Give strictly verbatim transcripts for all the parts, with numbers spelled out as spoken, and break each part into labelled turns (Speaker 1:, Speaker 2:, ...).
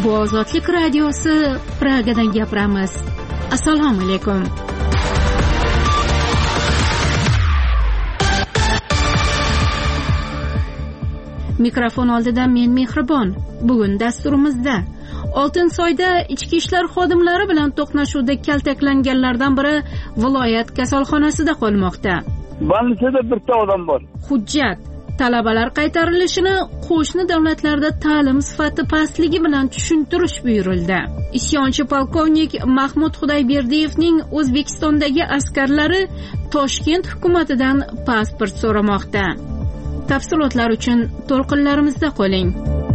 Speaker 1: Bu Ozodlik radiosi, Pragadan gapiramiz. Assalomu alaykum. Mikrofon oldida men Mehribon. Bugun dasturimizda Oltinsoyda ichki ishlar xodimlari bilan to'qnashuvda kaltaklanganlardan biri viloyat kasalxonasida qolmoqda.
Speaker 2: Bolnitsada bitta odam bor.
Speaker 1: Hujjat: talabalar qaytarilishini qo'shni davlatlarda ta'lim sifati pastligi bilan tushuntirish buyurildi. Isyonchi polkovnik Mahmud Xudoyberdiyevning O'zbekistondagi askarlari Toshkent hukumatidan pasport so'ramoqda. Tafsilotlar uchun to'lqinlarimizda qoling.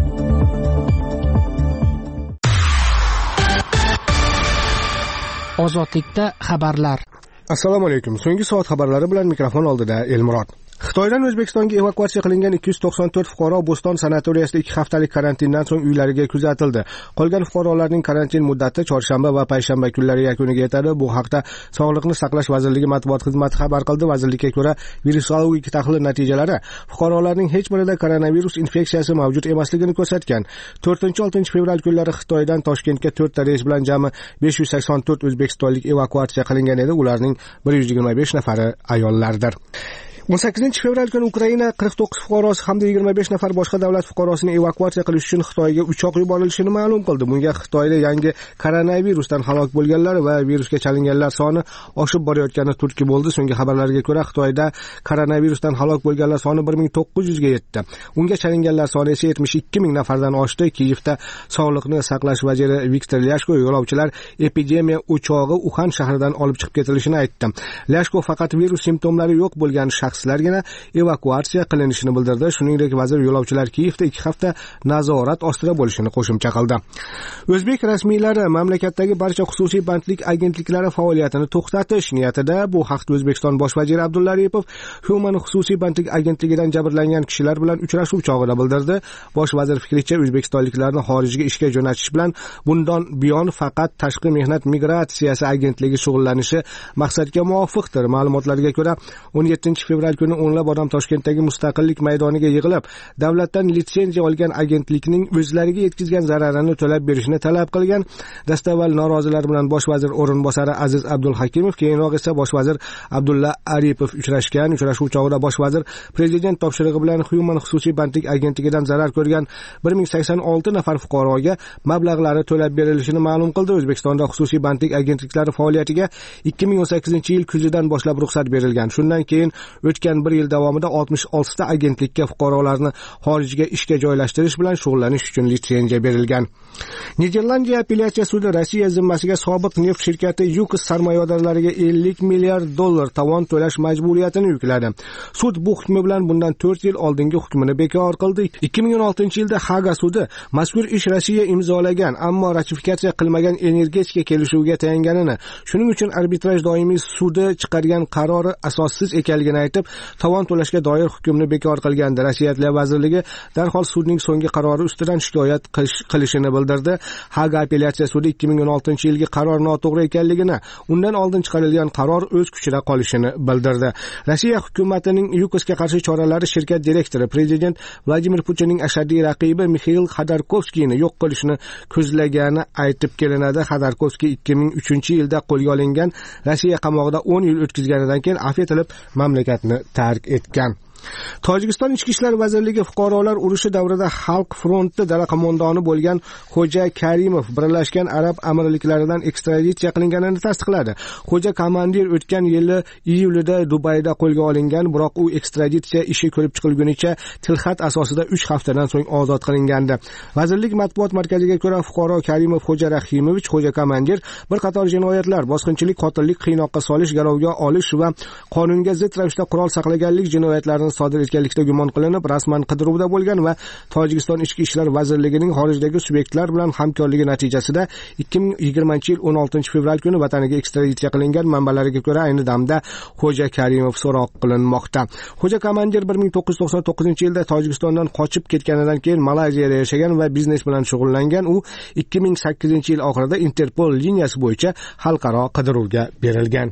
Speaker 3: Ozodlikda xabarlar.
Speaker 4: Assalomu alaykum. So'nggi soat xabarlari bilan mikrofon oldida Elmurod. Xitoydan O'zbekistonga evakuatsiya qilingan ikki yuz to'qson to'rt fuqaro Bo'ston sanatoriyasida ikki haftalik karantindan so'ng uylariga kuzatildi. Qolgan fuqarolarning karantin muddati chorshanba va payshanba kunlari yakuniga yetadi. Bu haqda Sog'liqni saqlash vazirligi matbuot xizmati xabar qildi. Vazirlikka ko'ra, virusologik tahlil natijalari fuqarolarning hech birida koronavirus infeksiyasi mavjud emasligini ko'rsatgan. to'rtinchi oltinchi fevral kunlari Xitoydan Toshkentga to'rtta reys bilan jami besh yuz sakson to'rt o'zbekistonlik evakuatsiya qilingan edi. Ularning bir yuz yigirma besh nafari ayollardir. o'n sakkizinchi fevral kuni Ukraina qirq to'qqiz fuqarosi hamda yigirma besh nafar boshqa davlat fuqarosini evakuatsiya qilish uchun Xitoyga uchoq yuborilishini ma'lum qildi. Bunga Xitoyda yangi koronavirusdan halok bo'lganlar va virusga chalinganlar soni oshib borayotgani turtki bo'ldi. So'nggi xabarlarga ko'ra, Xitoyda koronavirusdan halok bo'lganlar soni bir ming to'qqiz yuz ga yetdi. Unga chalinganlar soni esa yetmish ikki ming nafardan oshdi. Kiyevda Sog'liqni saqlash vaziri Viktor Lyashko yo'lovchilar epidemiya o'chog'i Uxan shahridan olib chiqib ketilishini aytdi. Lyashko faqat virus simptomlari yo'q bo'lgan shaxs shaxslargina evakuatsiya qilinishini bildirdi. Shuningdek, vazir yo'lovchilar Kiyevda ikki hafta nazorat ostida bo'lishini qo'shimcha qildi. O'zbek rasmiylari mamlakatdagi barcha xususiy bandlik agentliklari faoliyatini to'xtatish niyatida. Bu haqda O'zbekiston bosh vaziri Abdulla Aripov Human xususiy bandlik agentligidan jabrlangan kishilar bilan uchrashuv chog'ida bildirdi. Bosh vazir fikricha, o'zbekistonliklarni xorijga ishga jo'natish bilan bundan buyon faqat tashqi mehnat migratsiyasi agentligi shug'ullanishi maqsadga muvofiqdir. Ma'lumotlarga ko'ra, o'n yettinchi fevral kuni o'nlab odam Toshkentdagi Mustaqillik maydoniga yig'ilib, davlatdan litsenziya olgan agentlikning o'zlariga yetkazgan zararini to'lab berishni talab qilgan. Dastavval norozilar bilan bosh vazir o'rinbosari Aziz Abdulhakimov, keyinroq esa bosh vazir Abdulla Aripov uchrashgan. Uchrashuv chog'ida bosh vazir prezident topshirig'i bilan Human xususiy bandlik agentligidan zarar ko'rgan bir ming sakson olti nafar fuqaroga mablag'lari to'lab berilishini ma'lum qildi. O'zbekistonda xususiy bandlik agentliklari faoliyatiga ikki ming o'n sakkizinchi yil kuzidan boshlab ruxsat berilgan. Shundan keyin o'tgan bir yil davomida oltmish olti ta agentlikka fuqarolarni xorijga ishga joylashtirish bilan shug'ullanish uchun litsenziya berilgan. Niderlandiya apellyatsiya sudi Rossiya zimmasiga sobiq neft shirkati Yukos sarmoyadorlariga ellik milliard dollar tovon to'lash majburiyatini yukladi. Sud bu hukmi bilan bundan to'rt yil oldingi hukmini bekor qildi. ikki ming o'n oltinchi yilda Haga sudi mazkur ish Rossiya imzolagan, ammo ratifikatsiya qilmagan energetika kelishuviga tayanganini, shuning uchun arbitraj doimiy sudi chiqargan qarori asossiz ekanligini aytib, tovon to'lashga doir hukmni bekor qilgandi. Rossiya Adliya vazirligi darhol sudning so'nggi qarori ustidan shikoyat qilishini bildirdi. Haga apellyatsiya sudi ikki ming o'n oltinchi yilgi qaror noto'g'ri ekanligini, undan oldin chiqarilgan qaror o'z kuchida qolishini bildirdi. Rossiya hukumatining Yukosga qarshi choralari shirkat direktori prezident Vladimir Putinning ashaddiy raqibi Mixail Xodorkovskiyni yo'q qilishni ko'zlagani aytib kelinadi. Xodorkovskiy ikki ming uchinchi yilda qo'lga olingan, Rossiya qamoqda o'n yil o'tkazganidan keyin afv etilib mamlakatni tark etgan. Tojikiston Ichki ishlar vazirligi fuqarolar urushi davrida Xalq fronti dala qo'mondoni bo'lgan Xo'ja Karimov Birlashgan Arab Amirliklaridan ekstraditsiya qilinganini tasdiqladi. Xo'ja komandir o'tgan yili iyulida Dubayda qo'lga olingan, biroq u ekstraditsiya ishi ko'rib chiqilgunicha tilxat asosida uch haftadan so'ng ozod qilingandi. Vazirlik matbuot markaziga ko'ra, fuqaro Karimov Xo'ja Rahimovich Xo'ja komandir bir qator jinoyatlar, bosqinchilik, qotillik, qiynoqqa solish, garovga olish va qonunga zid ravishda qurol saqlaganlik jinoyatlarini sodir etganlikda gumon qilinib, rasman qidiruvda bo'lgan va Tojikiston Ichki ishlar vazirligining xorijdagi subyektlar bilan hamkorligi natijasida ikki ming yigirmanchi yil o'n oltinchi fevral kuni vataniga ekstraditsiya qilingan. Manbalarga ko'ra, ayni damda Xo'ja Karimov so'roq qilinmoqda. Xo'ja komandir bir ming to'qqiz yuz to'qson to'qqizinchi yilda Tojikistondan qochib ketganidan keyin Malayziyada yashagan va biznes bilan shug'ullangan. U ikki ming sakkizinchi yil oxirida Interpol liniyasi bo'yicha xalqaro qidiruvga berilgan.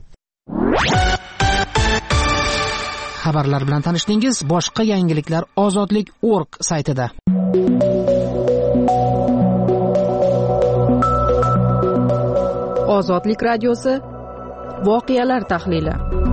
Speaker 3: Xabarlar bilan tanishdingiz. Boshqa yangiliklar ozodlik точка org saytida.
Speaker 5: Ozodlik radiosi voqealar tahlili.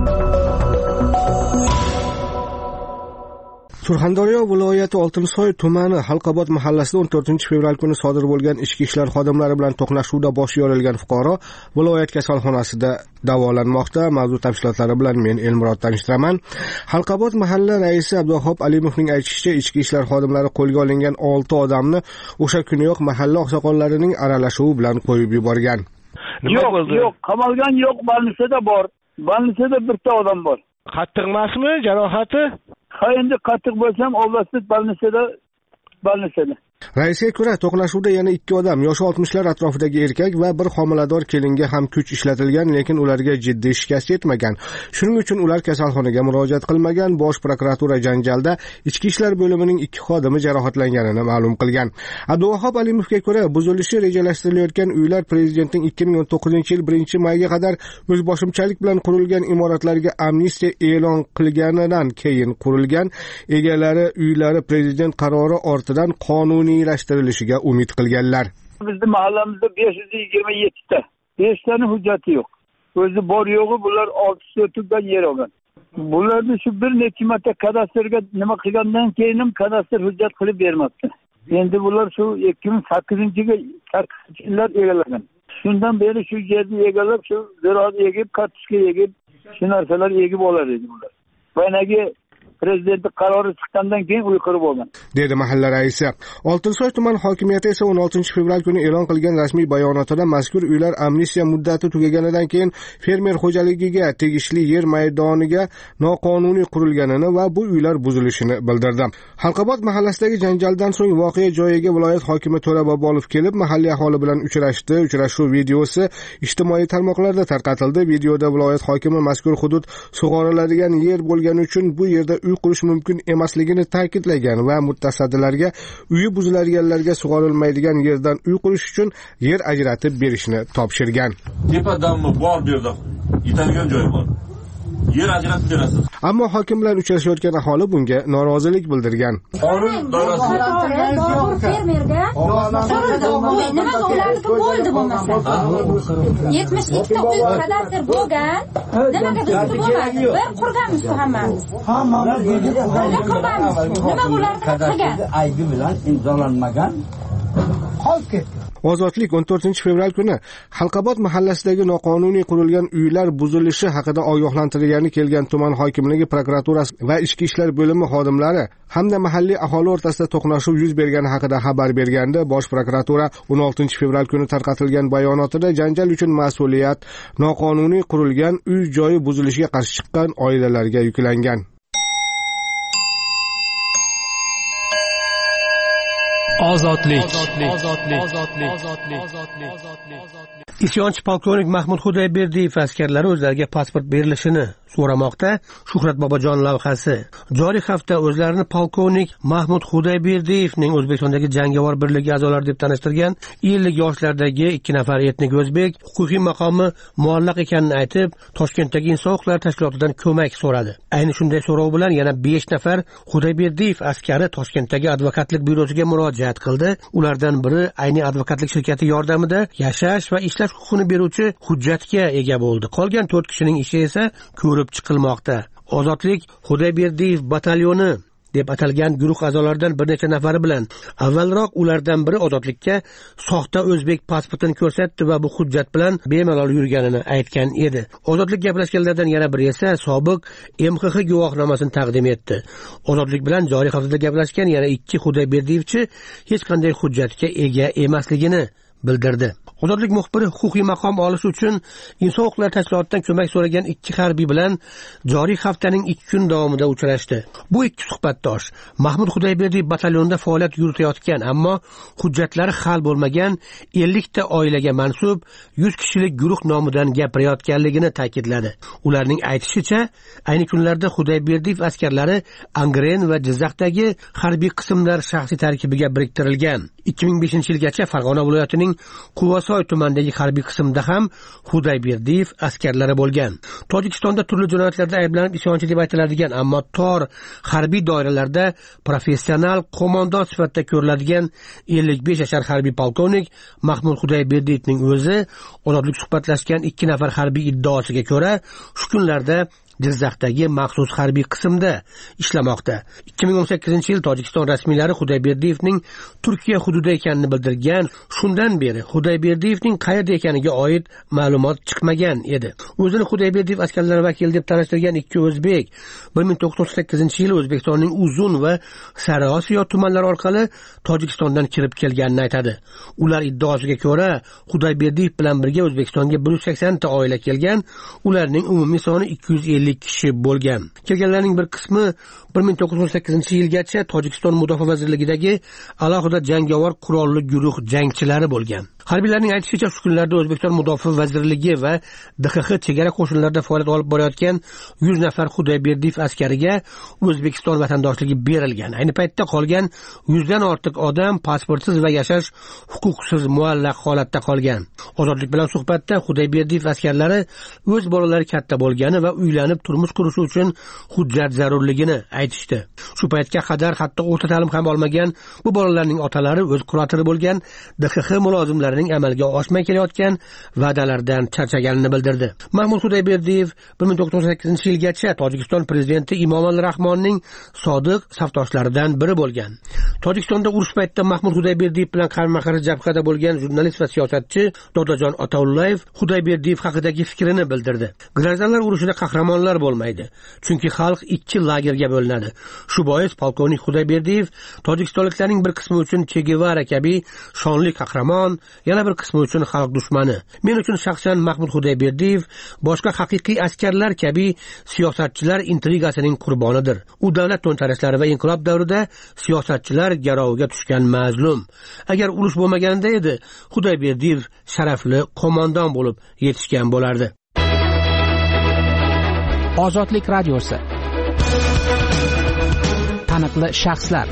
Speaker 4: Surxondaryo viloyati Oltinsoy tumani Halqobod mahallasida o'n to'rtinchi fevral kuni sodir bo'lgan ichki ishlar xodimlari bilan to'qnashuvda boshi yorilgan fuqaro viloyat kasalxonasida davolanmoqda. Mavzu tafsilotlari bilan men Elmurod tanishtiraman. Halqobod mahalla raisi Abduvahob Alimovning aytishicha, ichki ishlar xodimlari qo'lga olingan olti odamni o'sha kuniyoq mahalla oqsoqollarining aralashuvi bilan qo'yib yuborgan.
Speaker 2: Yo'q, yo'q, qamalgan yo'q, больницада bor. больницада bitta odam bor.
Speaker 6: Qattiq emasmi jarohati?
Speaker 2: Ha, endi qattiq bo'lsam, oblastda больницада больницада.
Speaker 4: Raisga ko'ra, to'qnashuvda yana ikki odam, yoshi oltmishlar atrofidagi erkak va bir homilador kelinga ham kuch ishlatilgan, lekin ularga jiddiy shikast yetmagan. Shuning uchun ular kasalxonaga murojaat qilmagan. Bosh prokuratura janjalda ichki ishlar bo'limining ikki xodimi jarohatlanganini ma'lum qilgan. Abduvahob Alimovga ko'ra, buzilishi rejalashtirilayotgan uylar prezidentning ikki ming o'n to'qqizinchi yil birinchi mayga qadar o'zboshimchalik bilan qurilgan imoratlarga amnistiya e'lon qilganidan keyin qurilgan. Egalari uylari prezident qarori ortidan qonuniy rashtirilishiga umid qilganlar.
Speaker 2: Bizning mahallamizda besh yuz yigirma yetti ta. besh tani hujjati yo'q. O'zi bor yo'g'i bular olti so'tdan yer olgan. Bularni shu bir necha marta kadastrga nima qilgandan keyin ham kadastr hujjat qilib bermoqda. Endi bular shu ikki ming sakkizinchi yillar egallagan. Shundan beri shu yerni egallab, shu ziroat egib, kartoshka egib, shu narsalar egib olar edi bular. Banagi prezident qarori chiqqandan keyin uy qurib olgan,
Speaker 4: dedi mahalla raisi. Oltinsoy tuman hokimiyati esa o'n oltinchi fevral kuni e'lon qilgan rasmiy bayonotida mazkur uylar amnistiya muddati tugaganidan keyin fermer xo'jaligiga tegishli yer maydoniga noqonuniy qurilganini va bu uylar buzilishini bildirdi. Halqobod mahallasidagi janjaldan so'ng voqea joyiga viloyat hokimi To'ra Bobolov kelib, mahalliy aholi bilan uchrashdi. Uchrashuv videosi ijtimoiy tarmoqlarda tarqatildi. Videoda viloyat hokimi mazkur hudud sug'oriladigan yer bo'lgani uchun bu yerda uy qurish mumkin emasligini ta'kidlagan va mutasaddilarga uyi buziladiganlarga sug'orilmaydigan yerdan uy qurish uchun yer ajratib berishni topshirgan.
Speaker 7: Tepadanmi bor bu yerda yetadigan joy bor. Yer ajratib berasiz.
Speaker 4: Ammo hokim bilan uchrashayotgan aholi bunga norozilik bildirgan.
Speaker 7: Qonun doirasida
Speaker 8: fermerga nima ularniki bo'ldi bo'lmasa. yetmish ikkita uy kadastr bo'lgan, nimaga bizga bo'lmadi? Bir qurganmiz hammamiz. Hammamiz qurganmiz. Nima bularni qilgan?
Speaker 9: Aybi bilan imzolanmagan qolib ketdi.
Speaker 4: Ozodlik o'n to'rtinchi fevral kuni Halqobod mahallasidagi noqonuniy qurilgan uylar buzilishi haqida ogohlantirgani kelgan tuman hokimligi, prokuraturasi va ichki ishlar bo'limi xodimlari hamda mahalliy aholi o'rtasida to'qnashuv yuz bergani haqida xabar berganda, Bosh prokuratura o'n oltinchi fevral kuni tarqatilgan bayonotida janjal uchun mas'uliyat noqonuniy qurilgan uy joyi buzilishiga qarshi chiqqan oilalarga yuklangan.
Speaker 6: Ozodlik.
Speaker 3: Isyonchi polkovnik Mahmud Xudoyberdiyev askarlari o'zlariga pasport berilishini so'ramoqda. Shuhrat Bobojon lavhasi. Joriy hafta o'zlarini polkovnik Mahmud Xudoyberdiyevning O'zbekistondagi jangovar birligi a'zolari deb tanishtirgan ellik yoshlardagi ikki nafar etnik o'zbek huquqiy maqomi muallaq ekanini aytib, Toshkentdagi inson huquqlari tashkilotidan ko'mak so'radi. Ayni shunday so'rov bilan yana besh nafar Xudoyberdiyev askari Toshkentdagi advokatlik byurosiga murojaat qildi. Ulardan biri ayni advokatlik shirkati yordamida yashash va ishlash huquqini beruvchi hujjatga ega bo'ldi. Qolgan to'rt kishining ishi esa ko'rib chiqilmoqda. Ozodlik Xudoyberdiyev batalyoni deb atalgan guruh a'zolaridan bir necha nafari bilan avvalroq ulardan biri ozodlikka soxta o'zbek pasportini ko'rsatdi va bu hujjat bilan bemalol yurganini aytgan edi. Ozodlik gaplashganlardan yana biri esa sobiq M X X guvohnomasini taqdim etdi. Ozodlik bilan joriy haftada gaplashgan yana ikki Xudoyberdiyevchi hech qanday hujjatga ega emasligini bildirdi. Ozodlik muxbiri huquqiy maqom olish uchun inson huquqlari tashkilotidan ko'mak so'ragan ikki harbiy bilan joriy haftaning ikki kun davomida uchrashdi. Bu ikki suhbatdosh Mahmud Xudoyberdiyev batalyonida faoliyat yuritayotgan, ammo hujjatlari hal bo'lmagan ellik ta oilaga mansub yuz kishilik guruh nomidan gapirayotganligini ta'kidladi. Ularning aytishicha, ayni kunlarda Xudoyberdiyev askarlari Angren va Jizzaxdagi harbiy qismlar shaxsiy tarkibiga biriktirilgan. ikki ming beshinchi yilgacha Farg'ona viloyatining Quvasoy tumanidagi harbiy qismda ham Xudayberdiyev askarlari bo'lgan. Tojikistonda turli jinoyatlarda ayblanib isyonchi deb aytiladigan, ammo tor harbiy doiralarda professional qo'mondon sifatida ko'riladigan ellik besh yashar harbiy polkovnik Mahmud Xudayberdiyevning o'zi ozodlik suhbatlashgan ikki nafar harbiy iddaosiga ko'ra shu kunlarda Jizzaxdagi maxsus harbiy qismda ishlamoqda. ikki ming o'n sakkizinchi yil Tojikiston rasmiylari Xudayberdiyevning Turkiya hududida ekanini bildirgan. Shundan beri Xudayberdiyevning qayerda ekaniga oid ma'lumot chiqmagan edi. O'zini Xudayberdiyev askarlari vakili deb tanishtirgan ikki o'zbek bir ming to'qqiz yuz to'qson sakkizinchi yil O'zbekistonning Uzun va Sariosiyo tumanlari orqali Tojikistondan kirib kelganini aytadi. Ular iddaosiga ko'ra Xudayberdiyev bilan birga O'zbekistonga bir yuz sakson ta oila kelgan. Ularning umumiy soni ikki yuz ellik kishi bo'lgan. Kelganlarning bir qismi bir ming to'qqiz yuz o'n sakkizinchi yilgacha Tojikiston Mudofaa vazirligidagi alohida jangovar qurolli guruh jangchilari bo'lgan. Harbiylarning aytishicha, shu kunlarda O'zbekiston Mudofaa vazirligi va D X X chegara qo'shinlarida faoliyat olib borayotgan yuz nafar Xudayberdiyev askariga O'zbekiston vatandoshligi berilgan. Ayni paytda qolgan yuzdan ortiq odam pasportsiz va yashash huquqsiz muallaq holatda qolgan. Ozodlik bilan suhbatda Xudayberdiyev askarlari o'z bolalari katta bo'lgani va uylanib turmush qurishi uchun hujjat zarurligini aytishdi. Shu paytga qadar hatto o'rta ta'lim ham olmagan bu bolalarning otalari o'z kuratori bo'lgan D X X mulozimlari amalga oshmay kelayotgan va'dalardan charchaganini bildirdi. Mahmud Xudayberdiyev bir ming to'qqiz yuz o'n sakkizinchi yilgacha Tojikiston prezidenti Emomali Rahmonning sodiq safdoshlaridan biri bo'lgan. Tojikistonda urush paytida Mahmud Xudayberdiyev bilan qarama-qarshi jabhada bo'lgan jurnalist va siyosatchi Dodajon Otaullayev Xudayberdiyev haqidagi fikrini bildirdi. Gражданlar urushida qahramonlar bo'lmaydi, chunki xalq ikki lagerga bo'linadi. Shu bois polkovnik Xudayberdiyev tojikistonliklarning bir qismi uchun Che Gevara kabi shonli qahramon, yana bir qismi uchun xalq dushmani. Men uchun shaxsan Mahmud Xudayberdiyev boshqa haqiqiy askarlar kabi siyosatchilar intrigasining qurbonidir. U davlat to'ntarishlari va inqilob davrida siyosatchilar garoviga tushgan mazlum. Agar urush bo'lmaganda edi, Xudayberdiyev sharafli qo'mondon bo'lib yetishgan bo'lardi.
Speaker 10: Ozodlik radiosi. Taniqli shaxslar.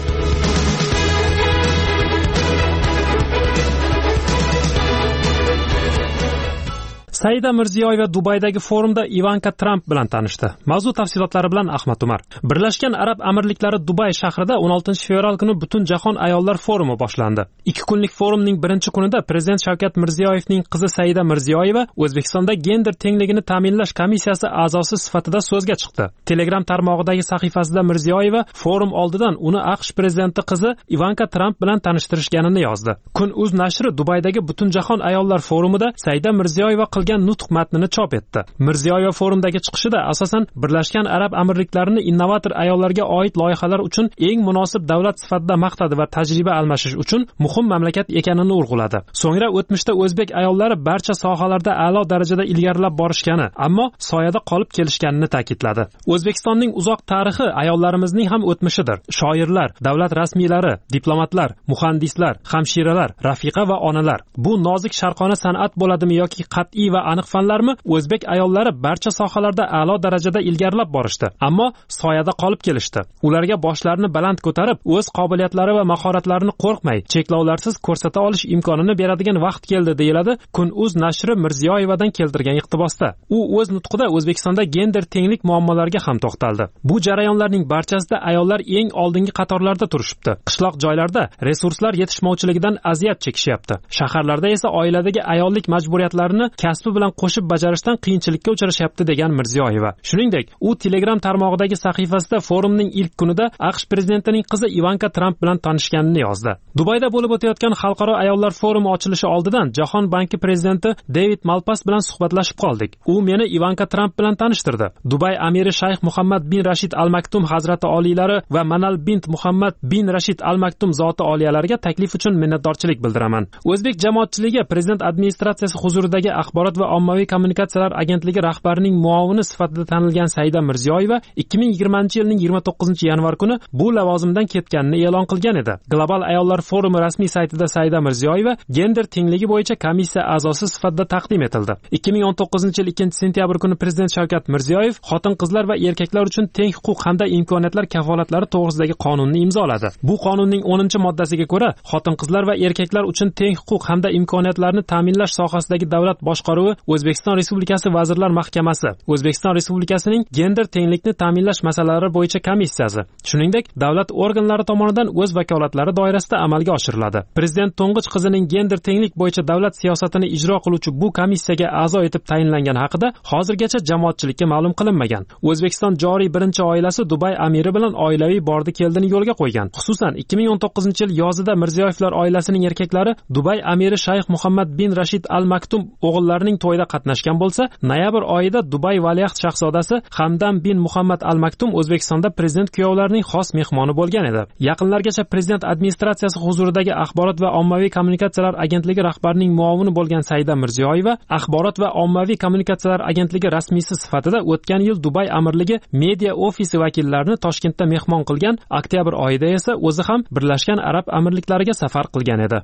Speaker 6: Saida Mirziyoyeva Dubaydagi forumda Ivanka Trump bilan tanishdi. Mavzu tafsilotlari bilan Ahmad Umar. Birlashgan Arab Amirliklari Dubay shahrida o'n oltinchi fevral kuni butun jahon ayollar forumi boshlandi. ikki kunlik forumning birinchi kunida Prezident Shavkat Mirziyoyevning qizi Saida Mirziyoyeva O'zbekistonda gender tengligini ta'minlash komissiyasi a'zosi sifatida so'zga chiqdi. Telegram tarmog'idagi sahifasida Mirziyoyeva forum oldidan uni AQSh prezidenti qizi Ivanka Trump bilan tanishtirishganini yozdi. Kun.uz nashri Dubaydagi butun jahon ayollar forumida Saida Mirziyoyeva qilgan nutq matnini chop etdi. Mirziyoyeva forumdagi chiqishida asosan Birlashgan Arab Amirliklarini innovator ayollarga oid loyihalar uchun eng munosib davlat sifatida maqtadi va tajriba almashish uchun muhim mamlakat ekanini urg'uladi. So'ngra o'tmishda o'zbek ayollari barcha sohalarda a'lo darajada ilgarilab borishgani, ammo soyada qolib kelishganini ta'kidladi. O'zbekistonning uzoq tarixi ayollarimizning ham o'tmishidir. Shoirlar, davlat rasmiylari, diplomatlar, muhandislar, hamshiralar, rafiqa va onalar. Bu nozik sharqona san'at bo'ladimi yoki qat'iy va aniq fanlarmi? O'zbek ayollari barcha sohalarda a'lo darajada ilgarilab borishdi, ammo soyada qolib kelishdi. Ularga boshlarini baland ko'tarib, o'z qobiliyatlari va mahoratlarini qo'rqmay, cheklovlarsiz ko'rsata olish imkonini beradigan vaqt keldi, deyiladi Kun.uz nashri Mirziyoyevadan keltirgan iqtibosda. U o'z nutqida O'zbekistonda gender tenglik muammolariga ham to'xtaldi. Bu jarayonlarning barchasida ayollar eng oldingi qatorlarda turishibdi. Qishloq joylarda resurslar yetishmovchiligidan aziyat chekishyapti. Shaharlarda esa oiladagi ayollik majburiyatlarini kasbi bilan qo'shib bajarishdan qiyinchilikka uchrashyapti, degan Mirziyoyeva. Shuningdek, u Telegram tarmog'idagi sahifasida forumning ilk kunida AQSh prezidentining qizi Ivanka Trump bilan tanishganini yozdi. Dubayda bo'lib o'tayotgan xalqaro ayollar forumi ochilishi oldidan Jahon banki prezidenti David Malpass bilan suhbatlashib qoldik. U meni Ivanka Trump bilan tanishtirdi. Dubay amiri Shayx Muhammad bin Rashid Al Maktum hazrati oliylari va Manal bint Muhammad bin Rashid Al Maktum zoti oliyalariga taklif uchun minnatdorchilik bildiraman. O'zbek jamoatchiligi prezident administratsiyasi huzuridagi axborot va ommaviy kommunikatsiyalar agentligi rahbarining muovini sifatida tanilgan Saida Mirziyoyeva ikki ming yigirmanchi yilning yigirma to'qqizinchi yanvar kuni bu lavozimdan ketganini e'lon qilgan edi. Global ayollar forumi rasmiy saytida Saida Mirziyoyeva gender tengligi bo'yicha komissiya a'zosi sifatida taqdim etildi. ikki ming o'n to'qqizinchi yil ikkinchi sentyabr kuni Prezident Shavkat Mirziyoyev xotin-qizlar va erkaklar uchun teng huquq hamda imkoniyatlar kafolatlari to'g'risidagi qonunni imzoladi. Bu qonunning o'ninchi moddasiga ko'ra, xotin-qizlar va erkaklar uchun teng huquq hamda imkoniyatlarni ta'minlash sohasidagi davlat boshqaruvi O'zbekiston Respublikasi Vazirlar Mahkamasi, O'zbekiston Respublikasining gender tenglikni ta'minlash masalalari bo'yicha komissiyasi, shuningdek, davlat organlari tomonidan o'z vakolatlari doirasida amalga oshiriladi. Prezident to'ng'ich qizining gender tenglik bo'yicha davlat siyosatini ijro qiluvchi bu komissiyaga a'zo etib tayinlangan haqida hozirgacha jamoatchilikka ma'lum qilinmagan. O'zbekiston joriy birinchi oilasi Dubay amiri bilan oilaviy bordi-keldini yo'lga qo'ygan. Xususan, ikki ming o'n to'qqizinchi yil yozida Mirziyoyevlar oilasining erkaklari Dubay amiri Shayx Muhammad bin Rashid Al Maktum o'g'illarining to'yida qatnashgan bo'lsa, noyabr oyida Dubay valiahd shahzodasi Hamdam bin Muhammad Al Maktum O'zbekistonda prezident kuyovlarining xos mehmoni bo'lgan edi. Yaqinlargacha prezident administratsiyasi huzuridagi axborot va ommaviy kommunikatsiyalar agentligi rahbarining muovini bo'lgan Saida Mirziyoyeva axborot va ommaviy kommunikatsiyalar agentligi rasmiysi sifatida o'tgan yil Dubay amirligi media ofisi vakillarini Toshkentda mehmon qilgan, oktyabr oyida esa o'zi ham Birlashgan Arab Amirliklariga safar qilgan edi.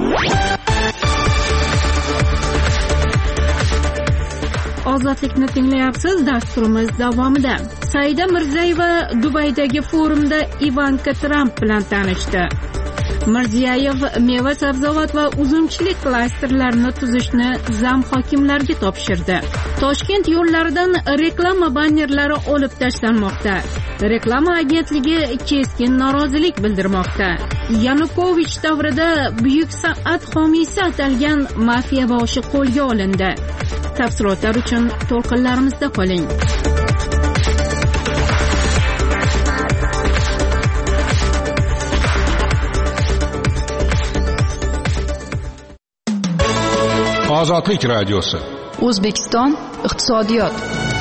Speaker 1: Ozodlikni tinglayapsiz. Dasturimiz davomida Saida Mirziyoyeva Dubaydagi forumda Ivanka Tramp bilan tanishdi. Mirziyoyev meva sabzavot va uzumchilik klasterlarini tuzishni zam hokimlarga topshirdi. Toshkent yo'llaridan reklama bannerlari olib tashlanmoqda. Reklama agentligi keskin norozilik bildirmoqda. Yanukovich davrida buyuk san'at homiysi atalgan mafiya boshi qo'lga olindi. Tafsilotlar uchun to'lqinlarimizda qoling.
Speaker 11: Ozodlik radiosi.
Speaker 5: O'zbekiston iqtisodiyot.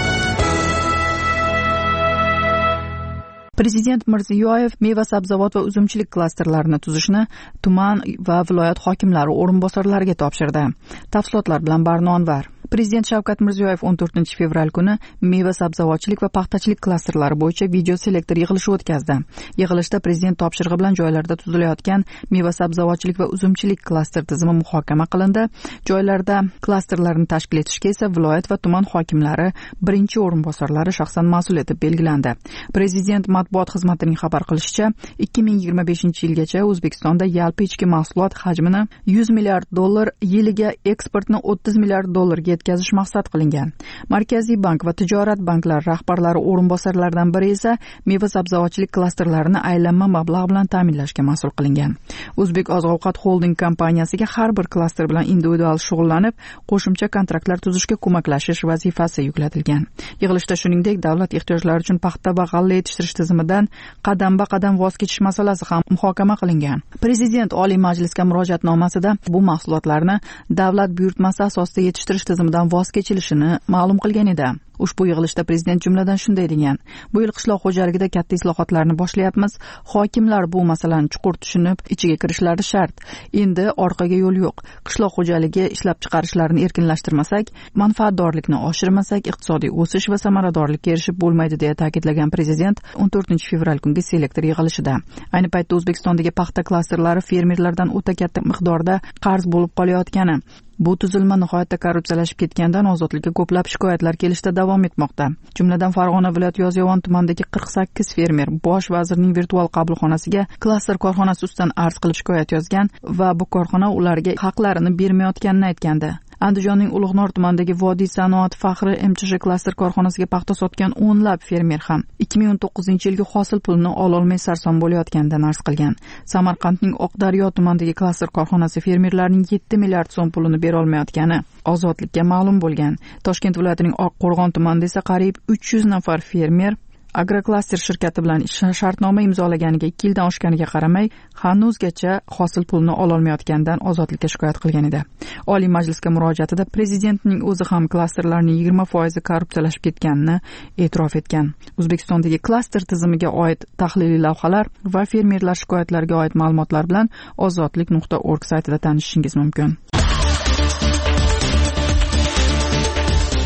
Speaker 5: Prezident Mirziyoyev meva sabzavot va uzumchilik klasterlarini tuzishni tuman va viloyat hokimlari o'rinbosarlariga topshirdi. Tafsilotlar bilan Barnonvar. Prezident Shavkat Mirziyoyev o'n to'rtinchi fevral kuni meva sabzavotchilik va paxtachilik klasterlari bo'yicha video selektor yig'ilishi o'tkazdi. Yig'ilishda prezident topshirig'i bilan joylarda tuzilayotgan meva sabzavotchilik va uzumchilik klaster tizimi muhokama qilindi. Joylarda klasterlarni tashkil etishga esa viloyat va tuman hokimlari birinchi o'rinbosarlari shaxsan mas'ul etib belgilandi. Prezident matbuot xizmatining xabar qilishicha, ikki ming yigirma beshinchi yilgacha O'zbekistonda yalpi ichki mahsulot hajmini yuz milliard dollar, yiliga eksportni o'ttiz milliard dollarga yetkazish maqsad qilingan. Markaziy bank va tijorat banklari rahbarlari o'rinbosarlaridan biri esa meva sabzavotchilik klasterlarini aylanma mablag' bilan ta'minlashga mas'ul qilingan. O'zbek oziq-ovqat holding kompaniyasiga har bir klaster bilan individual shug'ullanib, qo'shimcha kontraktlar tuzishga ko'maklashish vazifasi yuklatilgan. Yig'ilishda shuningdek, davlat ehtiyojlari uchun paxta va g'alla yetishtirish tizimidan qadam-ba-qadam voz kechish masalasi ham muhokama qilingan. Prezident Oliy Majlisga murojaatnomasida bu mahsulotlarni davlat buyurtmasi asosida yetishtirish tizimidan voz kechilishini ma'lum qilgan edi. Ushbu yig'ilishda prezident jumladan shunday degan: bu yil qishloq xo'jaligida katta islohotlarni boshlayapmiz. Hokimlar bu masalani chuqur tushunib, ichiga kirishlari shart. Endi orqaga yo'l yo'q. Qishloq xo'jaligi ishlab chiqarishlarini erkinlashtirmasak, manfaatdorlikni oshirmasak, iqtisodiy o'sish va samaradorlikka erishib bo'lmaydi deya ta'kidlagan prezident o'n to'rtinchi fevral kungi selektor yig'ilishida. Ayni paytda O'zbekistondagi paxta klasterlari fermerlardan o'ta katta miqdorda qarz bo'lib qolayotgani, bu tuzilma nihoyatda korrupsiyalashib ketgandan ozodlikka ko'plab shikoyatlar kelishda davom etmoqda. Jumladan Farg'ona viloyati Yozyovon tumanidagi qirq sakkiz fermer bosh vazirning virtual qabulxonasiga klaster korxonasi ustidan arz qilib shikoyat yozgan va bu korxona ularga haqlarini bermayotganini aytgandi. Andijonning Ulug'nor tumanidagi Vodiy sanoat faxri M Ch Sh klaster korxonasiga paxta sotgan o'nlab fermer ham ikki ming o'n to'qqizinchi yilgi hosil pulini ololmay sarson bo'layotganidan arz qilgan. Samarqandning Oqdaryo tumanidagi klaster korxonasi fermerlarning yetti milliard so'm pulini bera olmayotgani ozodlikka ma'lum bo'lgan. Toshkent viloyatining Oqqo'rg'on tumanida esa qariyb uch yuz nafar fermer Agroklaster shirkati bilan shartnoma imzolaganiga ikki yildan oshganiga qaramay, hanuzgacha hosil pulni ololmayotganidan ozodlikka shikoyat qilgan edi. Oliy Majlisga murojaatida prezidentning o'zi ham klasterlarning yigirma foizi korrupsiyalashib ketganini e'tirof etgan. O'zbekistondagi klaster tizimiga oid tahliliy lavhalar va fermerlar shikoyatlariga oid ma'lumotlar bilan ozodlik nuqta org saytida tanishishingiz mumkin.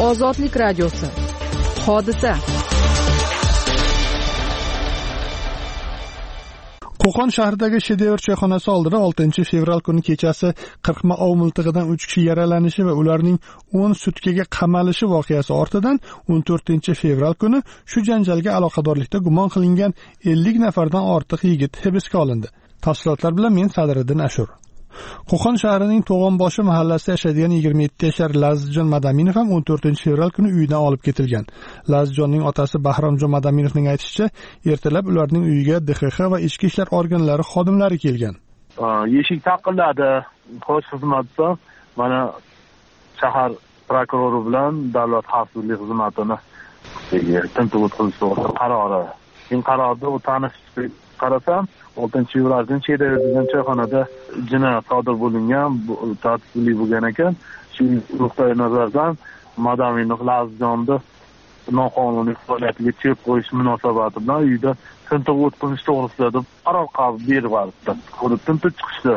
Speaker 5: Ozodlik radiosi. Hodisa.
Speaker 12: Qo'qon shahridagi Shedevr choyxonasi oldida oltinchi fevral kuni kechasi qirqma ov miltig'idan uch kishi yaralanishi va ularning o'n sutkaga qamalishi voqeasi ortidan o'n to'rtinchi fevral kuni shu janjalga aloqadorlikda gumon qilingan ellik nafardan ortiq yigit hibsga olindi. Tafsilotlar bilan men Sadriddin Ashur. Qo'qon shahrining To'g'onboshi mahallasida yashaydigan yigirma yetti yashar Lazizjon Madaminov ham o'n to'rtinchi fevral kuni uyidan olib ketilgan. Lazizjonning otasi Bahramjon Madaminovning aytishicha, ertalab ularning uyiga D X X va ichki ishlar organlari xodimlari kelgan.
Speaker 13: Eshik taqilladi. Xo'sh xizmatda mana shahar prokurori bilan davlat xavfsizlik xizmatini tintuv o'tkazishga qarori. Keyin qarorda u tanishib qarasam, oltinchi fevral kuni Shedevr choyxonada jinoyat sodir bo'lingan, tartibli bo'lgan ekan. Shu nuqtai nazardan Madaminov Lazizjonni noqonuniy faoliyatiga chek qo'yish munosabati bilan uyda tintuv o'tkazish to'g'risida deb qaror qabul berib olibdi. Uni tintuv chiqishdi.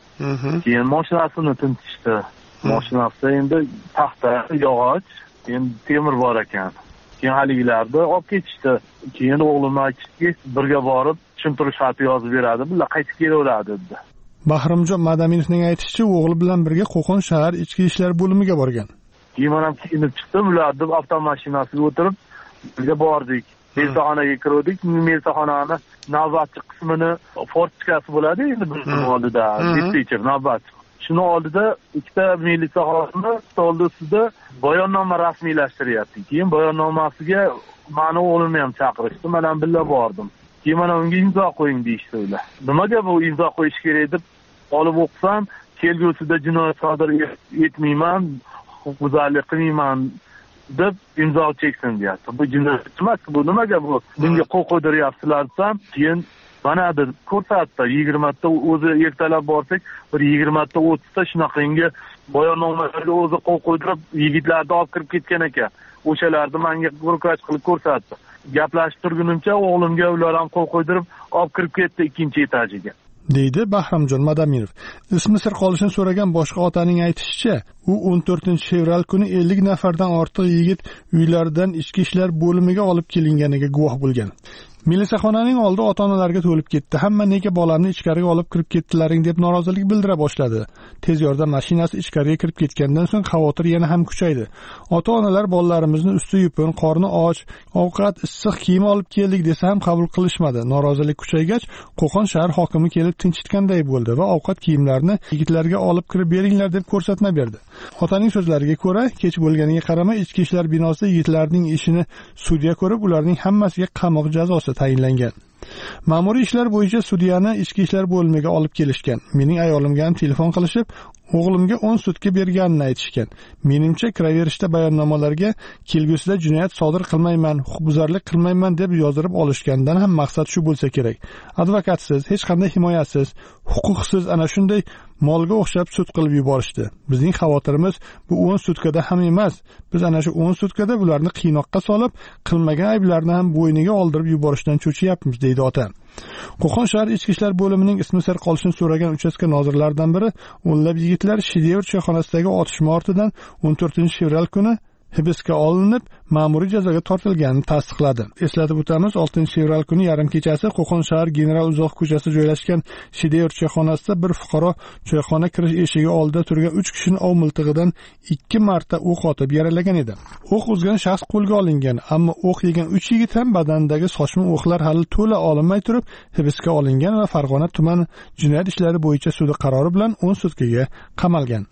Speaker 13: Keyin mashinasini tintishdi. Mashinasida endi taxta, yog'och, endi temir bor ekan. Keyin haligilarni olib ketishdi. Keyin o'g'lim aytdiki, birga borib tushuntirish xati yozib beradi, bular qaytib kelaveradi dedi.
Speaker 12: Bahramjon Madaminovning aytishicha, o'g'li bilan birga Qo'qon shahar ichki ishlar bo'limiga borgan.
Speaker 13: Keyin ham kiyinib chiqdim, ular deb avtomashinasiga o'tirib birga bordik. Mezbonxonaga kirdik. Mezbonxonani navbatchi qismini fortichkasi bo'ladi, endi bizning oldida dispetcher navbatchi. Shuni oldida ikkita militsiya xodimi stolda ustida bayonnoma rasmiylashtiryapti. Keyin bayonnomasiga meni o'g'limni ham chaqirishdi, men ham birga bordim. Keyin mana unga imzo qo'ying deyishdi ular. Nimaga bu imzo qo'yish kerak deb olib o'qsam, kelgusida jinoyat sodir etmayman, huquqbuzarlik qilmayman deb imzo cheksin deyapti. Bu jinoyat emas, bu nimaga bu? Bunga qo'l qo'ydiryapsizlar desam, keyin mana deb ko'rsatdi. yigirma ta o'zi ertalab borsak, bir yigirma ta o'ttiz ta shunaqangi bayonnomalarga o'zi qo'l qo'ydirib, yigitlarni olib kirib ketgan ekan. O'shalarni menga guruch qilib ko'rsatdi. Gaplashib turgunimcha o'g'limga ular ham qo'l qo'ydirib olib kirib ketdi ikkinchi etajiga.
Speaker 12: Deydi Bahramjon Madaminov. Ismi sir qolishini so'ragan boshqa otaning aytishicha, u o'n to'rtinchi fevral kuni ellik nafardan ortiq yigit uylaridan ichki ishlar bo'limiga olib kelinganiga guvoh bo'lgan. Milisaxonaning oldi ota-onalarga to'lib ketdi. Hamma nega bolamni ichkariga olib kirib ketdilaring deb norozilik bildira boshladi. Tez yordam mashinasi ichkariga kirib ketgandan so'ng xavotir yana ham kuchaydi. Ota-onalar bolalarimizni usti yupun, qorni och, ovqat, issiq kiyim olib keldik desa ham qabul qilishmadi. Norozilik kuchaygach, Qo'qon shahar hokimi kelib tinchitganday bo'ldi va ovqat kiyimlarini yigitlarga olib kirib beringlar deb ko'rsatma berdi. Otaning so'zlariga ko'ra, kech bo'lganiga qaramay ichki ishlar binosida yigitlarning ishini sudya ko'rib, ularning hammasiga qamoq jazosi tayinlangan. Ma'muriy ishlar bo'yicha sudyani ichki ishlar bo'limiga olib kelishgan. Mening ayolimga ham telefon qilishib, o'g'limga o'n sutka berganini aytishgan. Menimcha kiraverishda bayonnomalarga kelgusida jinoyat sodir qilmayman, huquqbuzarlik qilmayman deb yozdirib olishgandan ham maqsad shu bo'lsa kerak. Advokatsiz, hech qanday himoyasiz, huquqsiz ana shunday molga o'xshab sud qilib yuborishdi. Bizning xavotirimiz bu o'n sutkada ham emas. Biz ana shu o'n sutkada bularni qiynoqqa solib, qilmagan ayblarini ham bo'yniga oldirib yuborishdan cho'chiyapmiz, deydi ota. Qo'qon shahar ichki ishlar bo'limining ismi sir qolishini so'ragan uchastka nozirlaridan biri o'nlab yigitlar Shedevr choyxonasidagi otishma ortidan o'n to'rtinchi fevral kuni hibsga olinib, ma'muriy jazoga tortilganini tasdiqladi. Eslatib o'tamiz, oltinchi fevral kuni yarim kechasi Qo'qon shahar General Uzoq ko'chasida joylashgan Shedevr choyxonasida bir fuqaro choyxona kirish eshigi oldida turgan uch kishini ov miltig'idan ikki marta o'q otib yaralagan edi. O'q uzgan shaxs qo'lga olingan, ammo o'q yegan uch yigit ham badanidagi sochma o'qlar hali to'la olinmay turib hibsga olingan va Farg'ona tumani jinoyat ishlari bo'yicha sudi qarori bilan o'n sutkaga qamalgan.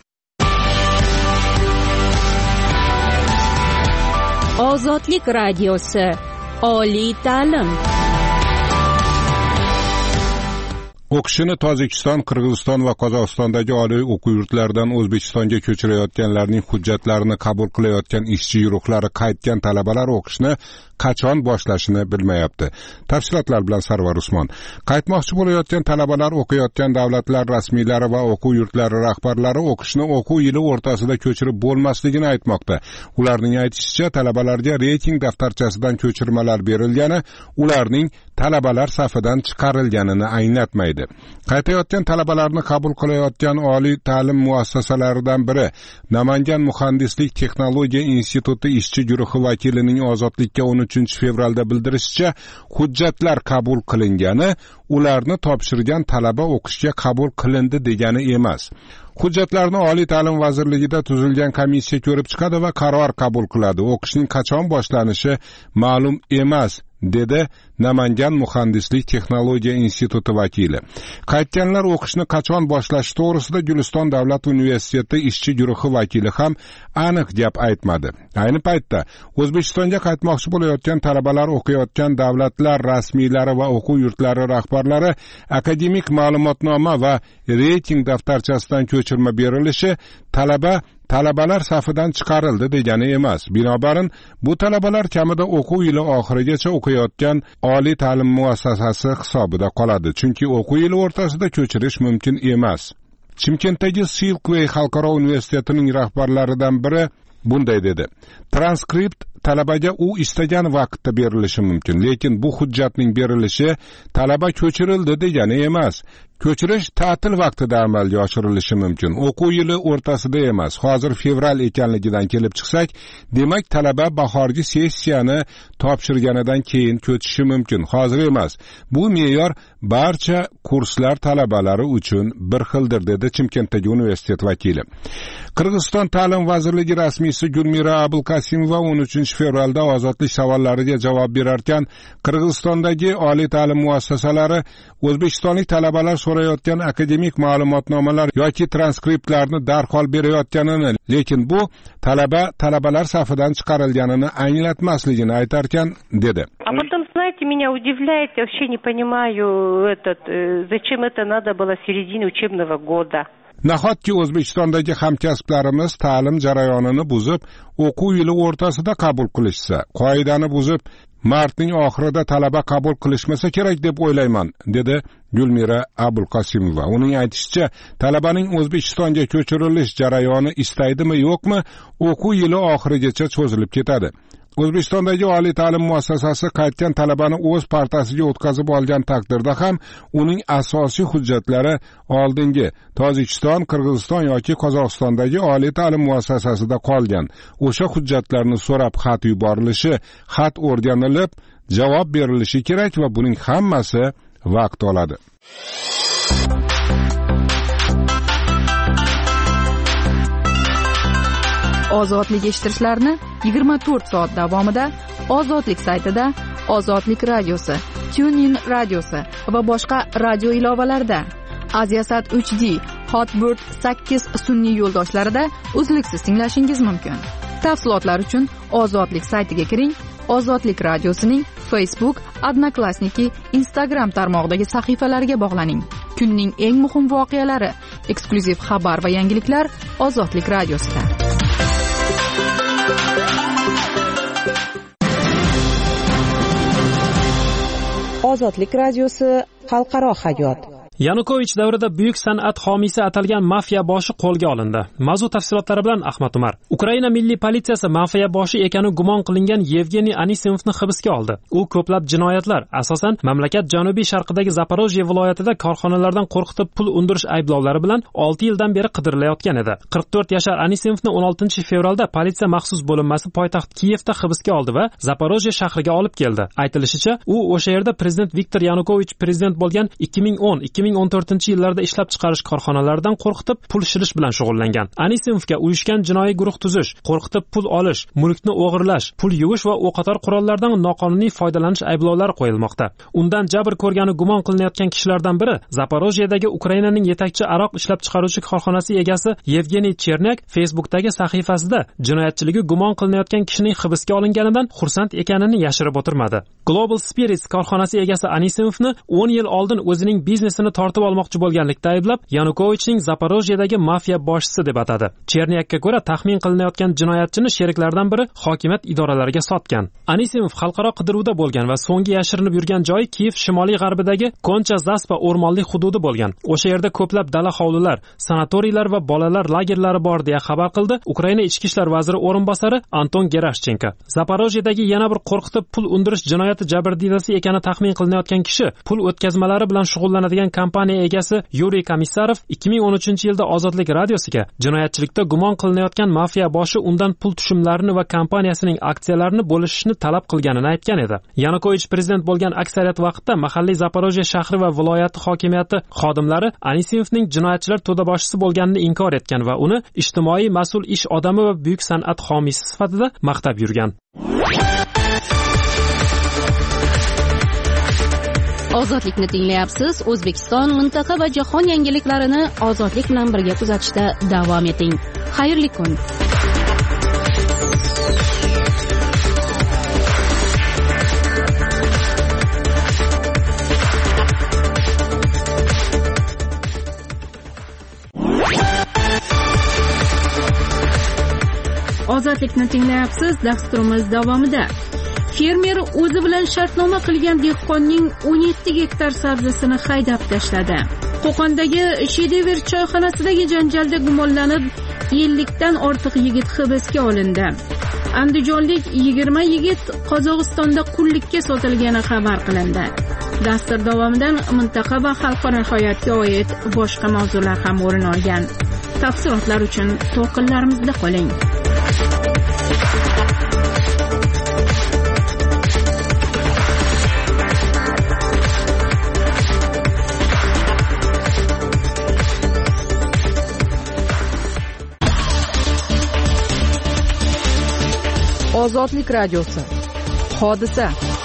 Speaker 1: Ozodlik radiosi. Oliy ta'lim.
Speaker 11: O'qishini Tojikiston, Qirg'iziston va Qozog'istondagi oliy o'quv yurtlaridan O'zbekistonga ko'chirayotganlarning hujjatlarini qabul qilayotgan ishchi guruhlari qaytgan talabalar o'qishni qachon boshlashini bilmayapti. Tafsilotlar bilan Sarvar Usmon. Qaytmoqchi bo'layotgan talabalar o'qiyotgan davlatlar rasmiylari va o'quv yurtlari rahbarlari o'qishni o'quv yili o'rtasida ko'chirib bo'lmasligini aytmoqda. Ularning aytishicha, talabalarga reyting daftarchasidan ko'chirmalar berilgani ularning talabalar safidan chiqarilganini anglatmaydi. Qaytayotgan talabalarni qabul qilayotgan oliy ta'lim muassasalaridan biri Namangan muhandislik texnologiya instituti ishchi guruhi vakilining Ozodlikka o'n uchinchi fevralda bildirishicha, hujjatlar qabul qilingani ularni topshirgan talaba o'qishga qabul qilindi degani emas. Hujjatlarni Oliy ta'lim vazirligida tuzilgan komissiya ko'rib chiqadi va qaror qabul qiladi. O'qishning qachon boshlanishi ma'lum emas, dedi Namangan muhandislik texnologiya instituti vakili. Qaytganlar o'qishni qachon boshlashi to'g'risida Guliston davlat universiteti ishchi guruhi vakili ham aniq gap aytmadi. Ayni paytda O'zbekistonga qaytmoqchi bo'layotgan talabalar o'qiyotgan davlatlar rasmiylari va o'quv yurtlari rahbarlari akademik ma'lumotnoma va reyting daftarchasidan ko'chirma berilishi talaba talabalar safidan chiqarildi degani emas. Binobarin, bu talabalar kamida o'quv yili oxirigacha o'qiyotgan oliy ta'lim muassasasi hisobida qoladi, chunki o'quv yili o'rtasida ko'chirish mumkin emas. Chimkentdagi Silkway xalqaro universitetining rahbarlaridan biri bunday dedi: Transkript talabaga u istagan vaqtda berilishi mumkin, lekin bu hujjatning berilishi talaba ko'chirildi degani emas. Ko'chirish ta'til vaqtida amalga oshirilishi mumkin, o'quv yili o'rtasida emas. Hozir fevral ekanligidan kelib chiqsak, demak talaba bahorgi sessiyani topshirganidan keyin ko'chishi mumkin, hozir emas. Bu me'yor barcha kurslar talabalari uchun bir xildir, dedi Chimkentdagi universitet vakili. Qirg'iziston ta'lim vazirligi rasmiysi Gulmira Abulqasimova o'n uchinchi fevralda Ozodlik savollariga javob berarkan, Qirg'izistondagi oliy ta'lim muassasalari o'zbekistonlik talabalar so'rayotgan akademik ma'lumotnomalar yoki transkriptlarni darhol berayotganini, lekin bu talaba talabalar safidan chiqarilganini anglatmasligini aytarkan, dedi.
Speaker 14: А потом, знаете, меня удивляет, я вообще не понимаю, этот, зачем это надо было в середине учебного года.
Speaker 11: Nahotki O'zbekistondagi hamkasblarimiz ta'lim jarayonini buzib, o'quv yili o'rtasida qabul qilishsa, qoidani buzib, martning oxirida talaba qabul qilishmasa kerak deb o'ylayman, dedi Gulmira Abulqasimova. Uning aytishicha, talabaning O'zbekistonga ko'chirilish jarayoni istaydimi yo'qmi, o'quv yili oxirigacha cho'zilib ketadi. O'zbekistondagi oliy ta'lim muassasasi qaytgan talabani o'z partasiga o'tkazib olgan taqdirda ham uning asosiy hujjatlari oldingi Tojikiston, Qirg'iziston yoki Qozog'istondagi oliy ta'lim muassasasida qolgan. O'sha hujjatlarni so'rab xat yuborilishi, xat o'rganilib, javob berilishi kerak va buning hammasi vaqt oladi.
Speaker 5: Ozodlik eshittirishlarni yigirma to'rt soat davomida Ozodlik saytida, Ozodlik radiosi, TuneIn radiosi va boshqa radio ilovalarida, Aziasat uch D, Hotbird sakkiz sun'iy yo'ldoshlarida uzluksiz tinglashingiz mumkin. Tafsilotlar uchun Ozodlik saytiga kiring. Ozodlik radiosining Facebook, Odnoklassniki, Instagram tarmog'idagi sahifalariga bog'laning. Kunning eng muhim voqealari, eksklyuziv xabar va yangiliklar Ozodlik radiosida.
Speaker 15: Ozodlik radiosi xalqaro hayot.
Speaker 6: Yanukovich davrida buyuk san'at homiysi atalgan mafiya boshi qo'lga olindi. Mavzu tafsilotlari bilan Ahmad Umar. Ukraina milliy politsiyasi mafiya boshi ekani gumon qilingan Yevgeniy Anisimovni hibsga oldi. U ko'plab jinoyatlar, asosan mamlakat janubiy sharqidagi Zaporojye viloyatida korxonalardan qo'rqitib pul undirish ayblovlari bilan olti yildan beri qidirilayotgan edi. qirq to'rt yashar Anisimovni o'n oltinchi fevralda politsiya maxsus bo'linmasi poytaxt Kiyevda hibsga oldi va Zaporojye shahriga olib keldi. Aytilishicha, u o'sha yerda prezident Viktor Yanukovich prezident bo'lgan ikki ming o'n ikki ming o'n to'rtinchi yillarda ishlab chiqarish korxonalaridan qo'rqitib pul shilish bilan shug'ullangan. Anisimovga uyushgan jinoiy guruh tuzish, qo'rqitib pul olish, mulkni o'g'irlash, pul yuvish va o'qotar qurollardan noqonuniy foydalanish ayblovlari qo'yilmoqda. Undan jabr ko'rgani gumon qilinayotgan kishilardan biri Zaporojyedagi Ukrainaning yetakchi aroq ishlab chiqaruvchi korxonasi egasi Yevgeniy Chernyak Facebookdagi sahifasida jinoyatchiligi gumon qilinayotgan kishining hibsga olinganidan xursand ekanini yashirib o'tirmadi. Global Spirits korxonasi egasi Anisimovni o'n yil oldin o'zining biznesini tortib olmoqchi bo'lganlikda ayblab, Yanukovichning Zaporojyedagi mafiya boshchisi deb atadi. Chernyakka ko'ra, taxmin qilinayotgan jinoyatchini sheriklaridan biri hokimiyat idoralariga sotgan. Anisimov xalqaro qidiruvda bo'lgan va so'nggi yashirinib yurgan joyi Kiyev shimoliy-g'arbidagi Koncha-Zaspa o'rmonlik hududi bo'lgan. O'sha yerda ko'plab dala hovlilar, sanatoriylar va bolalar lagerlari bor deya xabar qildi Ukraina ichki ishlar vaziri o'rinbosari Anton Gerashchenko. Zaporojyedagi yana bir qo'rqitib pul undirish jinoyati jabrdiyasi ekani taxmin qilinayotgan kishi pul o'tkazmalari bilan shug'ullanadigan kompaniya egasi Yuriy Komissarov ikki ming o'n uchinchi yilda Ozodlik radiosiga jinoyatchilikda gumon qilinayotgan mafiya boshi undan pul tushumlarini va kompaniyasining aksiyalarini bo'lishishni talab qilganini aytgan edi. Yanukovich prezident bo'lgan aksariyat vaqtda mahalliy Zaporojye shahri va viloyati hokimiyati xodimlari Anisimovning jinoyatchilar to'daboshchisi bo'lganini inkor etgan va uni ijtimoiy mas'ul ish odami va buyuk san'at homiysi sifatida maqtab yurgan.
Speaker 1: Ozodlikni tinglayapsiz. O'zbekiston, mintaqa va jahon yangiliklarini ozodlik bilan birga kuzatishda davom eting. Xayrli kun. Ozodlikni tinglayapsiz. Dasturimiz davomida fermer o'zi bilan shartnoma qilgan dehqonning o'n yetti gektar sabzisini haydab tashladi. Qo'qondagi Shedever choyxonasidagi janjalda gumonlanib ellikdan ortiq yigit hibsga olindi. Andijonlik yigirma yigit Qozog'istonda qullikka sotilgani xabar qilindi. Dastur davomidan mintaqa va xalqaro hayotga oid boshqa mavzular ham o'rin olgan. Tafsilotlar uchun to'qillarimizda qoling.
Speaker 5: Ozodlik radiosi. Hodisa.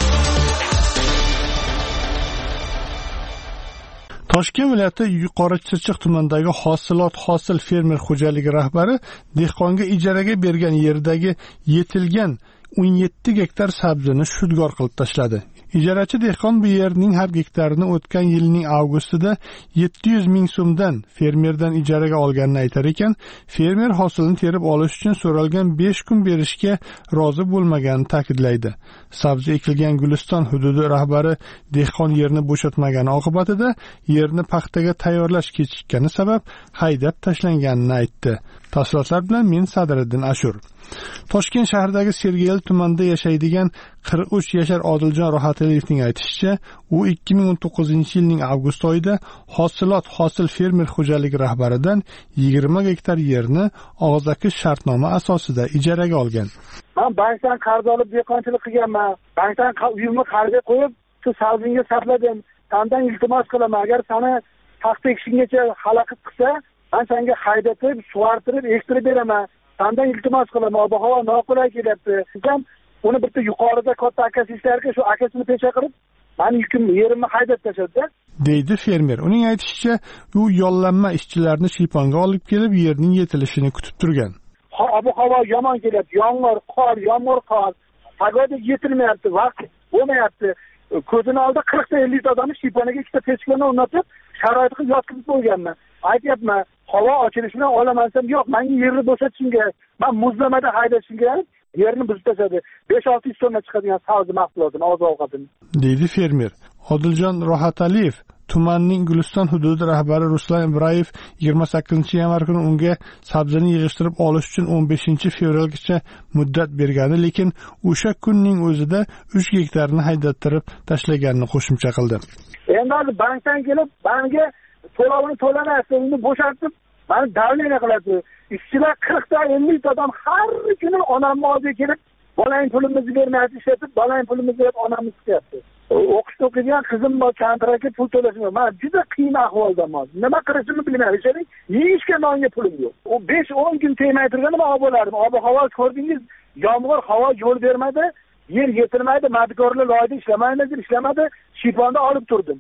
Speaker 12: Toshkent viloyati Yuqori Chirchiq tumanidagi Hosilot hosil fermer xo'jaligi rahbari dehqonga ijaraga bergan yerdagi yetilgan o'n yetti gektar sabzini shudgor qilib tashladi. Ijarachi dehqon bu yerning har gektarini o'tgan yilning avgustida yetti yuz ming so'mdan fermerdan ijaraga olganini aytar ekan, fermer hosilni terib olish uchun so'ralgan besh kun berishga rozi bo'lmaganini ta'kidlaydi. Sabzi ekilgan Guliston hududi rahbari dehqon yerni bo'shatmagani oqibatida yerni paxtaga tayyorlash kechikkani sabab haydab tashlanganini aytdi. Tafsilotlar bilan men Sadriddin Ashur. Toshkent shahridagi Sergeli tumanida yashaydigan qirq uch yashar Odiljon Rohataliyevning aytishicha, u ikki ming o'n to'qqizinchi yilning avgust oyida Hosilot hosil fermer xo'jaligi rahbaridan yigirma gektar yerni og'zaki shartnoma asosida ijaraga olgan.
Speaker 16: Men bankdan qarz olib dehqonchilik qilganman. Bankdan uyimni qarzga qo'yib, shu sabzingga sarfladim. Sendan iltimos qilaman, agar seni paxta ekishinggacha xalaqit qilsa, men senga haydatib, sug'artirib, ektirib beraman. Sendan iltimos qilaman, ob-havo noqulay kelyapti. Sen uni bitta yuqorida katta akasi ishlarga shu akasini pecha qilib, men yukim yerimni haydab tashladi,
Speaker 12: deydi fermer. Uning aytishicha, u yollanma ishchilarni shiyponga olib kelib, yerning yetilishini kutib turgan.
Speaker 16: Ob-havo yomon kelyapti, yomg'ir, qor, yomg'ir, qor. Pagoda yetilmayapti, vaqt bo'lmayapti. Ko'zini oldida qirq ta ellik ta odamni shiyponaga ikkita pechkani o'rnatib, sharoitga yotkizib qo'yganman. Aytyapman, havo ochilishini olaman desam, yo'q, menga yerni bo'shatishingga, men muzlamada haydashingga yerni buzib tashladi. besh olti yuz so'mga chiqadigan sabzi mahsulotini, oziq-ovqatini,
Speaker 12: deydi fermer. Odiljon Rohataliyev tumanning Guliston hududi rahbari Ruslan Ibrayev yigirma sakkizinchi yanvar kuni unga sabzini yig'ishtirib olish uchun o'n beshinchi fevralgacha muddat bergani, lekin o'sha kunning o'zida uch gektarni haydattirib tashlaganini qo'shimcha qildi.
Speaker 16: Endi bankdan kelib, banka to'lovini to'lamayapti, uni bo'shatib, meni davleniya qiladi. Ishchilar qirq ta ellik ta odam har kuni onamni oldiga kelib, bolang pulimizni bermayapti, ishlatib, bolang pulimizni berib onamni chiqyapti. O'qishda o'qigan qizim bor, kontraktga pul to'lashim. Men juda qiyin ahvoldaman. Nima qilishimni bilmayman. Yeyishga nonga pulim yo'q. U besh o'n kun tegmay turganimda olib bo'lardim. Ob-havo ko'rdingiz, yomg'ir, havo yo'l bermadi, yer yetilmaydi, madkorlar loyida ishlamaydi deb ishlamadi, shiyponda olib turdim.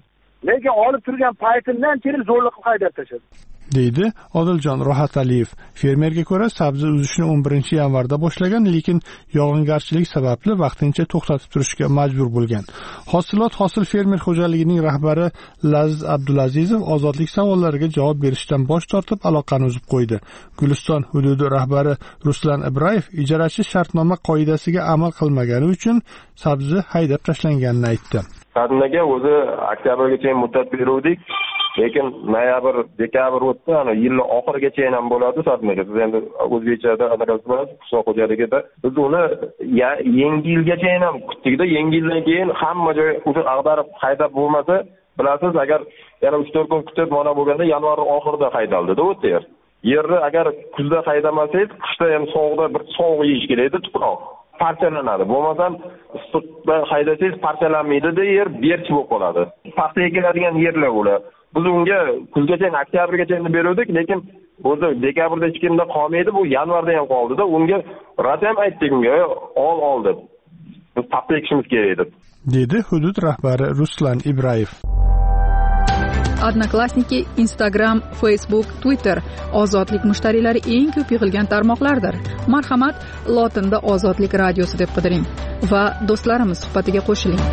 Speaker 16: lekin olib turgan paytimdan kelib zo'rla qilib haydab tashladi,
Speaker 12: deydi Odiljon Rohataliyev. Fermerga ko'ra, sabzi uzishni o'n birinchi yanvarda boshlagan, lekin yog'ingarchilik sababli vaqtincha to'xtatib turishga majbur bo'lgan. Hosilot hosil fermer xo'jaligining rahbari Laziz Abdulazizov ozodlik savollariga javob berishdan bosh tortib aloqani uzib qo'ydi. Guliston hududi rahbari Ruslan Ibrayev ijarachi shartnoma qoidasiga amal qilmagani uchun sabzi haydab tashlanganini aytdi.
Speaker 17: Qadimdaga o'zi oktyabrgacha muddat beruvdik, lekin noyabr, dekabr o'tdi, ana yilning oxirigacha ham bo'ladi sotmaga. Siz endi o'zbekchada adashasiz, qishloq xo'jaligida biz uni yangi yilgacha ham kutdik-da, yangi yildan keyin hamma joy o'zi ag'darib haydab bo'lmasa, bilasiz, agar yana uch to'rt kun kutib mana bo'lganda yanvarning oxirida haydaldi-da o'tdi yer. Yerni agar kuzda haydamasangiz, qishda ham sovuqda bir sovuq yeyish kerak-da, tuproq parchalanadi. Bo'lmasam issiqda haydasangiz parchalanmaydi-da, yer berch bo'lib qoladi. Paxta ekiladigan yerlar ular. Biz unga kuzgacha, oktyabrgacha beruvdik, lekin o'zi dekabrda hech kimda qolmaydi, bu yanvarda ham qoldi-da. Unga rad ham aytdik unga, ol ol deb. Biz paxta ekishimiz kerak deb.
Speaker 12: Dedi hudud rahbari Ruslan Ibrayev.
Speaker 5: Odnoklassniki, Instagram, Facebook, Twitter ozodlik mushtariylari eng ko'p yig'ilgan tarmoqlardir. Marhamat, lotinda Ozodlik radiosi deb qidiring va do'stlarimiz suhbatiga qo'shiling.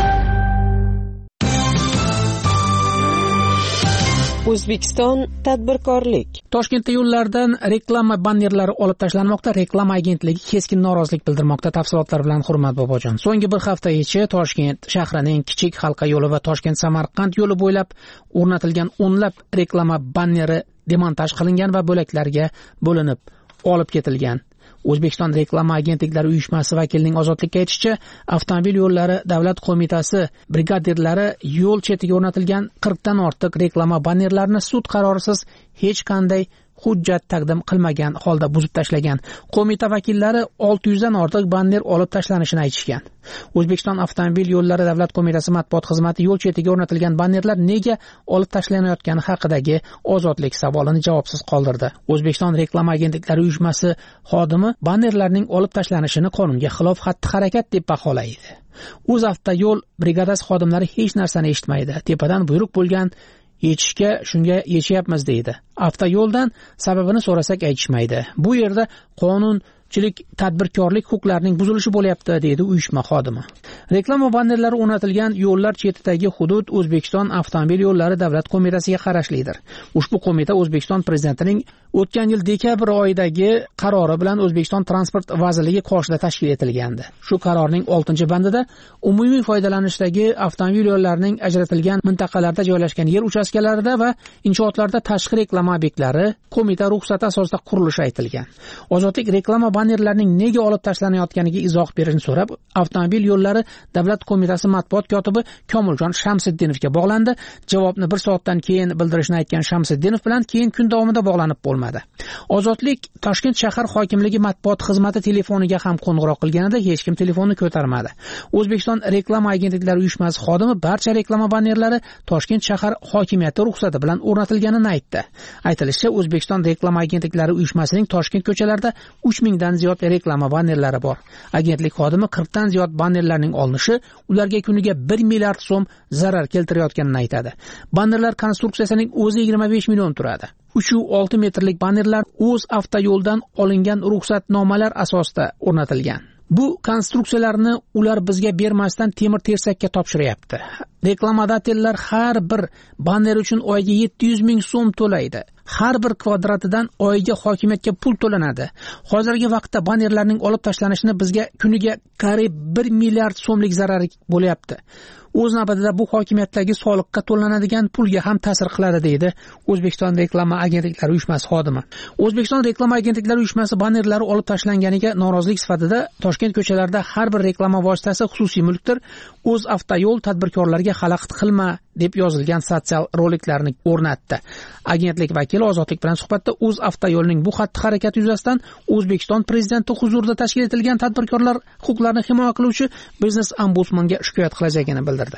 Speaker 15: O'zbekiston tadbirkorlik.
Speaker 10: Toshkentda yo'llardan reklama bannerlari olib tashlanmoqda. Reklama agentligi keskin norozilik bildirmoqda. Tafsilotlar bilan Hurmat Bobojon. So'nggi bir hafta ichi Toshkent shahrining Kichik Halqa yo'li va Toshkent-Samarqand yo'li bo'ylab o'rnatilgan o'nlab reklama banneri demontaj qilingan va bo'laklarga bo'linib olib ketilgan. O'zbekiston reklama agentliklari uyushmasi vakilining Ozodlikka aytishicha, avtomobil yo'llari davlat qo'mitasi brigadirlari yo'l chetiga o'rnatilgan qirq dan ortiq reklama bannerlarini sud qarorisiz hech qanday hujjat taqdim qilmagan holda buzib tashlagan. Qo'mita vakillari olti yuz dan ortiq banner olib tashlanishini aytishgan. O'zbekiston avtomobil yo'llari davlat qo'mitasi matbuot xizmati yo'l chetiga o'rnatilgan bannerlar nega olib tashlanayotgani haqidagi Ozodlik savolini javobsiz qoldirdi. O'zbekiston reklama agentliklari uyushmasi xodimi bannerlarning olib tashlanishini qonunga xilof xatti-harakat deb baholaydi. O'zavtoyo'l brigadasi xodimlari hech narsani eshitmaydi. Tepadan buyruq bo'lgan yechishga shunga yechyapmiz deydi. Avtoyo'ldan sababini so'rasak aytishmaydi. Bu yerda qonunchilik, tadbirkorlik huquqlarining buzilishi bo'lyapti, deydi uyushma xodimi. Reklama bannerlari o'rnatilgan yo'llar chetidagi hudud O'zbekiston avtomobil yo'llari davlat qo'mitasiga qarashlidir. Ushbu qo'mita O'zbekiston prezidentining o'tgan yil dekabr oyidagi qarori bilan O'zbekiston transport vazirligi qoshida tashkil etilgandi. Shu qarorning oltinchi bandida umumiy foydalanishdagi avtomobil yo'llarining ajratilgan mintaqalarda joylashgan yer uchastkalarida va inshootlarda tashqi reklama obyektlari qo'mita ruxsati asosida qurilishi aytilgan. Ozodlik reklama bannerlarining nega olib tashlanayotganiga izoh berishni so'rab, avtomobil yo'llari davlat qo'mitasi matbuot kotibi Komiljon Shamsiddinovga bog'landi. Javobni bir soatdan keyin bildirishni aytgan Shamsiddinov bilan keyin kun davomida bog'lanib bo'lmadi. Ozodlik Toshkent shahar hokimligi matbuot xizmati telefoniga ham qo'ng'iroq qilganida hech kim telefonni ko'tarmadi. O'zbekiston reklama agentliklari uyushmasi xodimi barcha reklama bannerlari Toshkent shahar hokimiyati ruxsati bilan o'rnatilganini aytdi. Aytilishicha, O'zbekiston reklama agentliklari uyushmasining Toshkent ko'chalarida uch mingdan ziyod reklama bannerlari bor. Agentlik xodimi qirq dan ziyod bannerlarning olinishi ularga kuniga bir milliard so'm zarar keltirayotganini aytadi. Bannerlar konstruksiyasining o'zi yigirma besh million turadi. uch nuqta olti metrlik bannerlar o'z avtoyo'ldan olingan ruxsatnomalar asosida o'rnatilgan. Bu konstruksiyalarni ular bizga bermasdan temir tersakka topshiryapti. Reklamadatellar har bir banner uchun oyiga yetti yuz ming so'm to'laydi. Har bir kvadratidan oyiga hokimiyatga pul to'lanadi. Hozirgi vaqtda bannerlarning olib tashlanishini bizga kuniga qariyb bir milliard so'mlik zarar bo'lyapti. O'z navbatida bu hokimiyatdagi soliqqa to'lanadigan pulga ham ta'sir qiladi, deydi O'zbekiston reklama agentliklari uyushmasi xodimi. O'zbekiston reklama agentliklari uyushmasi bannerlari olib tashlanganiga norozilik sifatida Toshkent ko'chalarida har bir reklama vositasi xususiy mulkdir, o'z avtoyo'l tadbirkorlariga xalaqit qilma deb yozilgan sotsial roliklarni o'rnatdi. Agentlik vakili Ozodlik bilan suhbatda o'z avtoyo'lining bu xatti-harakati yuzasidan O'zbekiston prezidenti huzurida tashkil etilgan tadbirkorlar huquqlarini himoya qiluvchi biznes ombudsmanga shikoyat qilajagini bildirdi.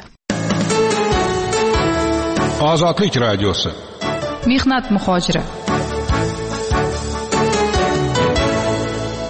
Speaker 11: Ozodlik radiosi.
Speaker 5: Mehnat muhojiri.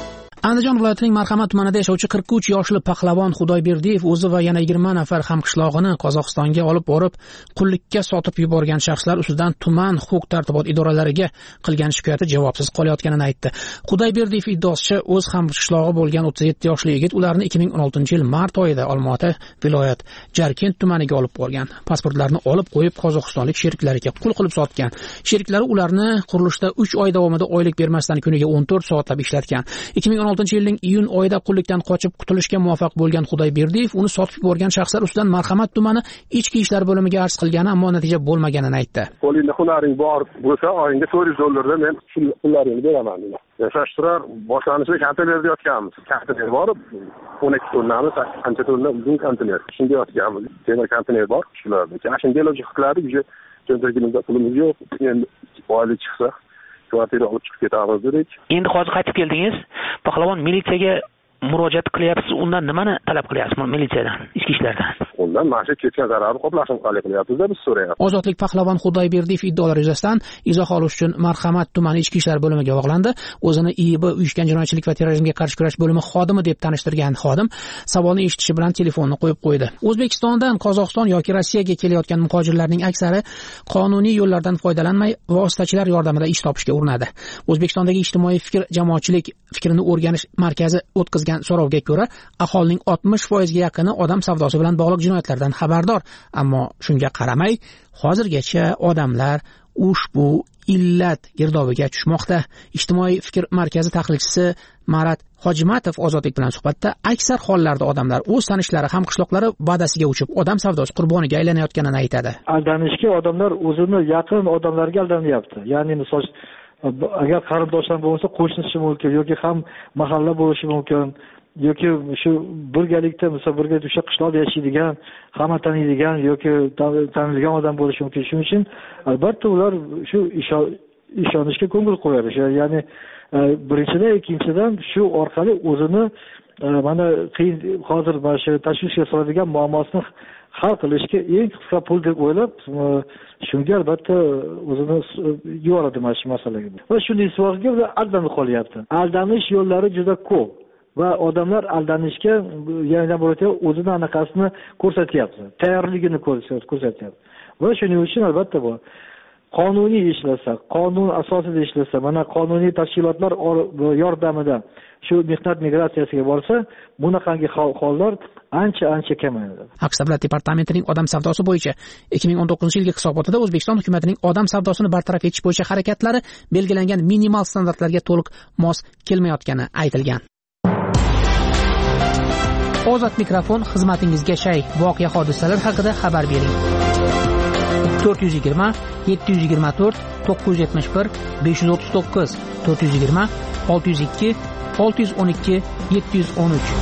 Speaker 10: Andijon viloyatining Marhamat tumanida yashovchi qirq uch yoshli Pahlavon Xudoyberdiyev o'zi va yana yigirma nafar hamqishlog'ini Qozog'istonga olib borib, qullikka sotib yuborgan shaxslar ustidan tuman huquq-tartibot idoralariga qilgan shikoyati javobsiz qolayotganini aytdi. Xudoyberdiyev iddaosicha, o'z hamqishlog'i bo'lgan o'ttiz yetti yoshli yigit ularni ikki ming o'n oltinchi yil mart oyida Olmaota viloyat Jarkent tumaniga olib borgan. Pasportlarni olib qo'yib, qozog'istonlik sheriklariga qul qilib sotgan. Sheriklari ularni qurilishda uch oy davomida oylik bermasdan kuniga o'n to'rt soatlab ishlatgan. ikki ming o'n oltinchi yilning iyun oyida qullikdan qochib qutulishga muvaffaq bo'lgan Xudoyberdiyev uni sotib yuborgan shaxslar ustidan Marhamat tumani ichki ishlar bo'limiga arz qilgani, ammo natija bo'lmaganini aytdi.
Speaker 18: Qo'lingda hunaring bor bo'lsa, oyinga to'rt yuz dollardan men pullaringni beraman dedi. Yashash turar boshlanishida konteynerda yotganmiz. Konteyner borib, o'n ikki tonnamiz, qancha tonna uzun konteyner. Shunga yotganmiz. Temir konteyner bor, shularda. Shunga iloji qildik, uje cho'ntagimizda pulimiz yo'q. Endi oylik chiqsa kvartira olib chiqib ketamiz dedik.
Speaker 19: Endi hozir qaytib keldingiz. Pahlavon militsiyaga murojaat qilyapsiz. Undan nimani talab qilyapsiz militsiyadan, ichki ishlardan?
Speaker 18: Undan ma'sha ketgan zararni qoplashni qalay qilyapmiz-da biz so'rayapmiz.
Speaker 10: Ozodlik Pahlavon Xudoyberdiyev iddaolari yuzasidan izoh olish uchun Marhamat tumani ichki ishlar bo'limiga bog'landi. O'zini I B uyushgan jinoyatchilik va terrorizmga qarshi kurash bo'limi xodimi deb tanishtirgan xodim savolni eshitishi bilan telefonni qo'yib qo'ydi. O'zbekistondan Qozog'iston yoki Rossiyaga kelayotgan muhojirlarning aksari qonuniy yo'llardan foydalanmay vositachilar yordamida ish topishga urinadi. O'zbekistondagi ijtimoiy fikr jamoatchilik fikrini o'rganish markazi o'tkazgan so'rovga ko'ra, aholining oltmish foizga yaqini odam savdosi bilan bog'liq jinoyatlardan xabardor, ammo shunga qaramay hozirgacha odamlar ushbu illat girdobiga tushmoqda. Ijtimoiy fikr markazi tahlilchisi Marat Hojimatov Ozodlik bilan suhbatda aksar hollarda odamlar o'z tanishlari, hamqishloqlari va'dasiga uchib, odam savdosi qurboniga aylanayotganini aytadi.
Speaker 20: Aldanishga odamlar o'zini yaqin odamlarga aldanyapti. Ya'ni misol agar qarindoshlar bo'lsa, qo'shnisi mumkin yoki ham mahalla bo'lishi mumkin. yoki shu birgalikda misol birga o'sha qishloqda yashaydigan, hamma taniydigan yoki tanilgan odam bo'lishi mumkin. Shuning uchun albatta ular shu ishonishga ko'ngil qo'yadi. Ya'ni birinchidan, ikkinchidan shu orqali o'zini mana qiyin hozir mana shu tashvishga soladigan muammosini hal qilishga eng qisqa pul deb o'ylab, shunga albatta o'zini yuboradi mana shu masalaga. Va shunday savolga aldanib qolyapti. Aldanish yo'llari juda ko'p. Va odamlar aldanishga yana bo'lsa o'zini anaqasini ko'rsatyapti, tayyorligini ko'rsatyapti. Va shuning uchun albatta bu qonuniy ishlasa, qonun asosida ishlasa, mana qonuniy tashkilotlar yordamida shu mehnat migratsiyasiga borsa, bunaqangi hollar ancha-ancha kamayadi.
Speaker 10: Aqsh davlat departamentining odam savdosi bo'yicha ikki ming o'n to'qqizinchi yilgi hisobotida O'zbekiston hukumatining odam savdosini bartaraf etish bo'yicha harakatlari belgilangan minimal standartlarga to'liq mos kelmayotgani aytilgan. Ozod mikrofon xizmatingizga shay. Voqea hodisalar haqida xabar bering. to'rt yuz yigirma yetti yuz yigirma to'rt to'qqiz yuz yetmish bir besh yuz o'ttiz to'qqiz to'rt yuz yigirma olti yuz ikki olti yuz o'n ikki yetti yuz o'n uch.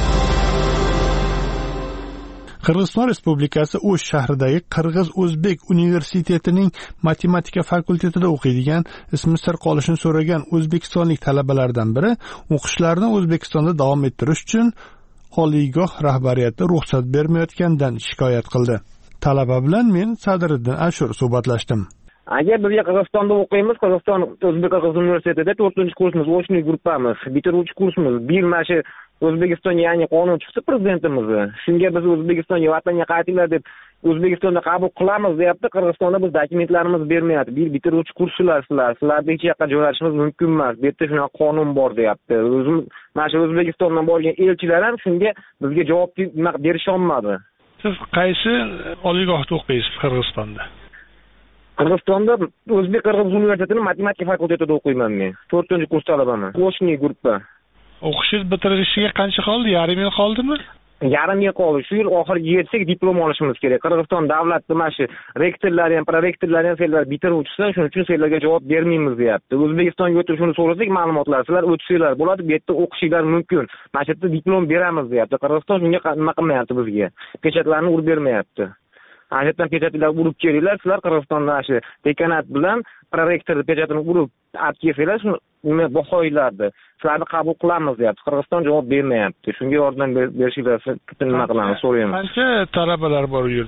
Speaker 12: Qirg'iziston Respublikasi O'sh shahridagi Qirg'iz-O'zbek universitetining matematika fakultetida o'qiydigan, ismi sir qolishini so'ragan o'zbekistonlik talabalardan biri o'qishlarini O'zbekistonda davom ettirish uchun oliygoh rahbariyati ruxsat bermayotganidan shikoyat qildi. Talaba bilan men Sadriddin Ashur suhbatlashdim.
Speaker 21: Agar bizga Qirg'izistonda o'qiymiz, Qirg'iziston O'zbek Qirg'iz universitetida to'rtinchi kursimiz, o'shni gruppamiz, bitiruvchi kursimiz. Bir mashi O'zbekistonga ya'ni qonun chiqsa prezidentimiz, shunga biz O'zbekistonga vatanga qaytinglar deb O'zbekistonda qabul qilamiz deyapti. Qirg'izistonda biz dokumentlarimiz bermayapti. Bir bitiruvchi kurslar sizlar, sizlarni hech yoqqa joylashimiz mumkin emas. Bu yerda shunaqa qonun bor deyapti. O'zim mana shu O'zbekistondan bo'lgan elchilar ham shunga bizga javob berisha olmadi.
Speaker 12: Siz qaysi oliygohda o'qiysiz Qirg'izistonda?
Speaker 21: Qirg'izistonda O'zbek Qirg'iz universitetining matematika fakultetida o'qiyman men. to'rtinchi kurs talabaman. Qo'shni gruppa.
Speaker 12: O'qishingiz bitirishiga qancha qoldi? Yarim yil qoldimi?
Speaker 21: Yarim yil qoldi. Shu yil oxiriga yetsak diplom olishimiz kerak. Qirg'iziston davlat mana shu rektorlar ham, prorektorlar ham senlar bitiruvchisi, shuning uchun senlarga javob bermaymiz deyapti. O'zbekistonga o'tib shuni so'rasak, ma'lumotlar sizlar o'tsanglar bo'ladi, bu yerda o'qishinglar mumkin. Mana shu yerda diplom beramiz deyapti. Qirg'iziston shunga nima qilmayapti bizga. Pechatlarni urib bermayapti. Ana yerdan pechatlar urib kelinglar, sizlar Qirg'izistonda shu dekanat bilan prorektor pechatini urib olib kelsanglar, shuni nima bahoylardi. Sizlarni qabul qilamiz deyapti. Qirg'iziston javob bermayapti. Shunga yordam berishinglar nima qilamiz so'raymiz.
Speaker 12: Qancha talabalar bor u yerda?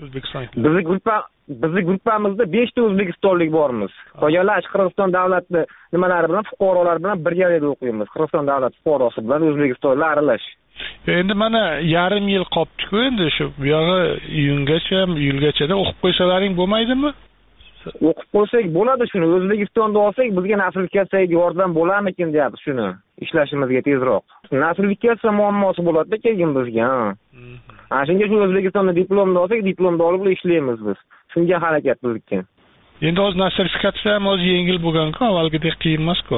Speaker 12: O'zbekiston.
Speaker 21: Bizni gruppa bizni gruppamizda beshta o'zbekistonlik bormiz. Qolganlar Qirg'iziston davlati nimalari bilan fuqarolar bilan birgalikda o'qiymiz. Qirg'iziston davlati fuqarosi bilan o'zbekistonlar aralash.
Speaker 12: Endi mana yarim yil qolibdi-ku, endi shu bu yog'i iyungacha, iyulgachada o'qib qo'ysalaring bo'lmaydimi?
Speaker 21: O'qib qo'ysak bo'ladi shuni. O'zbekistonda olsak, bizga nostrifikatsiyaga yordam bo'larmikin deyapmiz shuni. Ishlashimizga tezroq. Nostrifikatsiya muammosi bo'ladi-da keyin bizga. Ana shunga shu O'zbekistonda diplomni olsak, diplomni olib ishlaymiz biz. Shunga harakat qildik.
Speaker 12: Endi hozir nostrifikatsiya ham o'zi yengil bo'lgan-ku, avvalgidek qiyin emas-ku.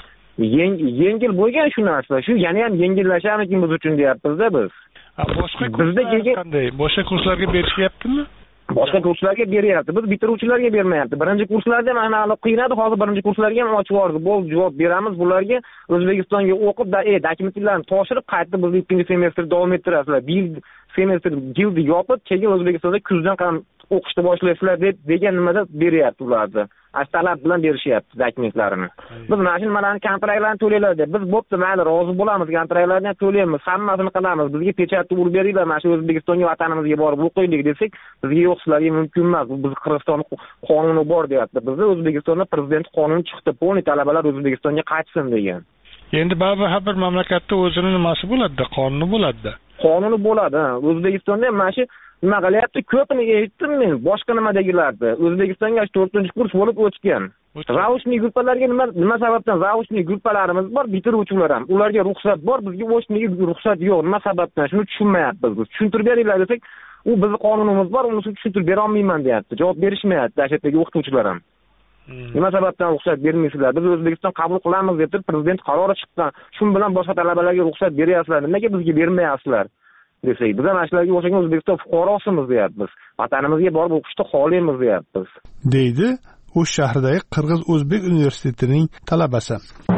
Speaker 21: Yengil bo'lgan shu narsa. Shu yana ham yengillasharmikin biz uchun deyapmiz-da biz.
Speaker 12: Boshqa kurslar qanday? Boshqa kurslarga berishyaptimi?
Speaker 21: Boshqa kurslarga beryapti. Biz bitiruvchilarga bermayapti. Birinchi kurslarda mana hali qiynadi, hozir birinchi kurslarga ham ochib yubordi. Bo'ldi, javob beramiz bularga. O'zbekistonga o'qib, e, dokumentlarni topshirib, qaytib bizni ikkinchi semestr davom ettirasizlar. Bir semestr yilni yopib, keyin O'zbekistonda kuzdan ham o'qishni boshlaysizlar deb degan nimada beryapti ularni. Talab bilan berishyapti dokumentlarini. Biz mana shu nimalarni kontraktlarni to'laylar deb. Biz bo'pti, mayli, rozi bo'lamiz, kontraktlarni ham to'laymiz, hammasini qilamiz. Bizga pechatni urib beringlar, mana shu O'zbekistonga, vatanimizga borib o'qiylik desak, bizga yo'q, sizlarga mumkin emas. Bu biz Qirg'iziston qonuni bor deyapti. Bizda O'zbekistonda prezident qonuni chiqdi, poni talabalar O'zbekistonga qaytsin degan.
Speaker 12: Endi baribir har bir mamlakatda o'zini nimasi bo'ladi-da, qonuni bo'ladi-da.
Speaker 21: Qonuni bo'ladi. O'zbekistonda ham mana shu nima qilyapti? Ko'pini eshitdim men boshqa nimadagilarda. O'zbekistonga to'rtinchi kurs bo'lib o'tgan. Raushniy gruppalarga nima nima sababdan raushniy gruppalarimiz bor, bitiruvchilar ham. Ularga ruxsat bor, bizga o'shniga ruxsat yo'q. Nima sababdan? Shuni tushunmayapmiz biz. Tushuntirib beringlar desak, u bizning qonunimiz bor, uni tushuntirib bera olmayman deyapti. Javob berishmayapti dashatdagi o'qituvchilar ham. Nima sababdan ruxsat bermaysizlar? Biz O'zbekiston qabul qilamiz deb prezident qarori chiqqan. Shu bilan boshqa talabalarga ruxsat beryapsizlar. Nimaga bizga bermayapsizlar? Desak, biz ham ashlarga o'xshagan O'zbekiston fuqarosimiz deyapmiz. Vatanimizga borib o'qishni xohlaymiz deyapmiz.
Speaker 12: Deydi O'sh shahridagi Qirg'iz-O'zbek universitetining talabasi.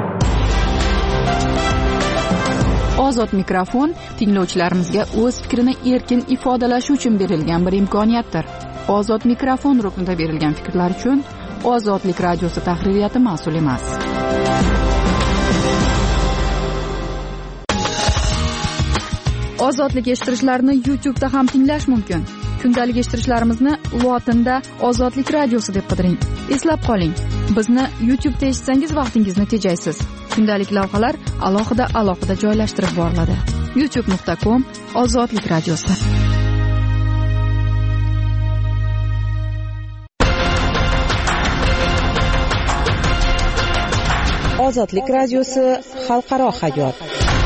Speaker 5: Ozod mikrofon tinglovchilarimizga o'z fikrini erkin ifodalashi uchun berilgan bir imkoniyatdir. Ozod mikrofon ruknida berilgan fikrlar uchun Ozodlik radiosi tahririyati mas'ul emas. Ozodlik eshittirishlarni YouTube da ham tinglash mumkin. Kundalik eshittirishlarimizni lotinda Ozodlik radiosi deb qidiring. Eslab qoling, bizni YouTube da eshitsangiz vaqtingizni tejaysiz. Kundalik lavhalar alohida alohida joylashtirib boriladi. youtube nuqta com Ozodlik radiosi.
Speaker 15: Ozodlik radiosi xalqaro hayot.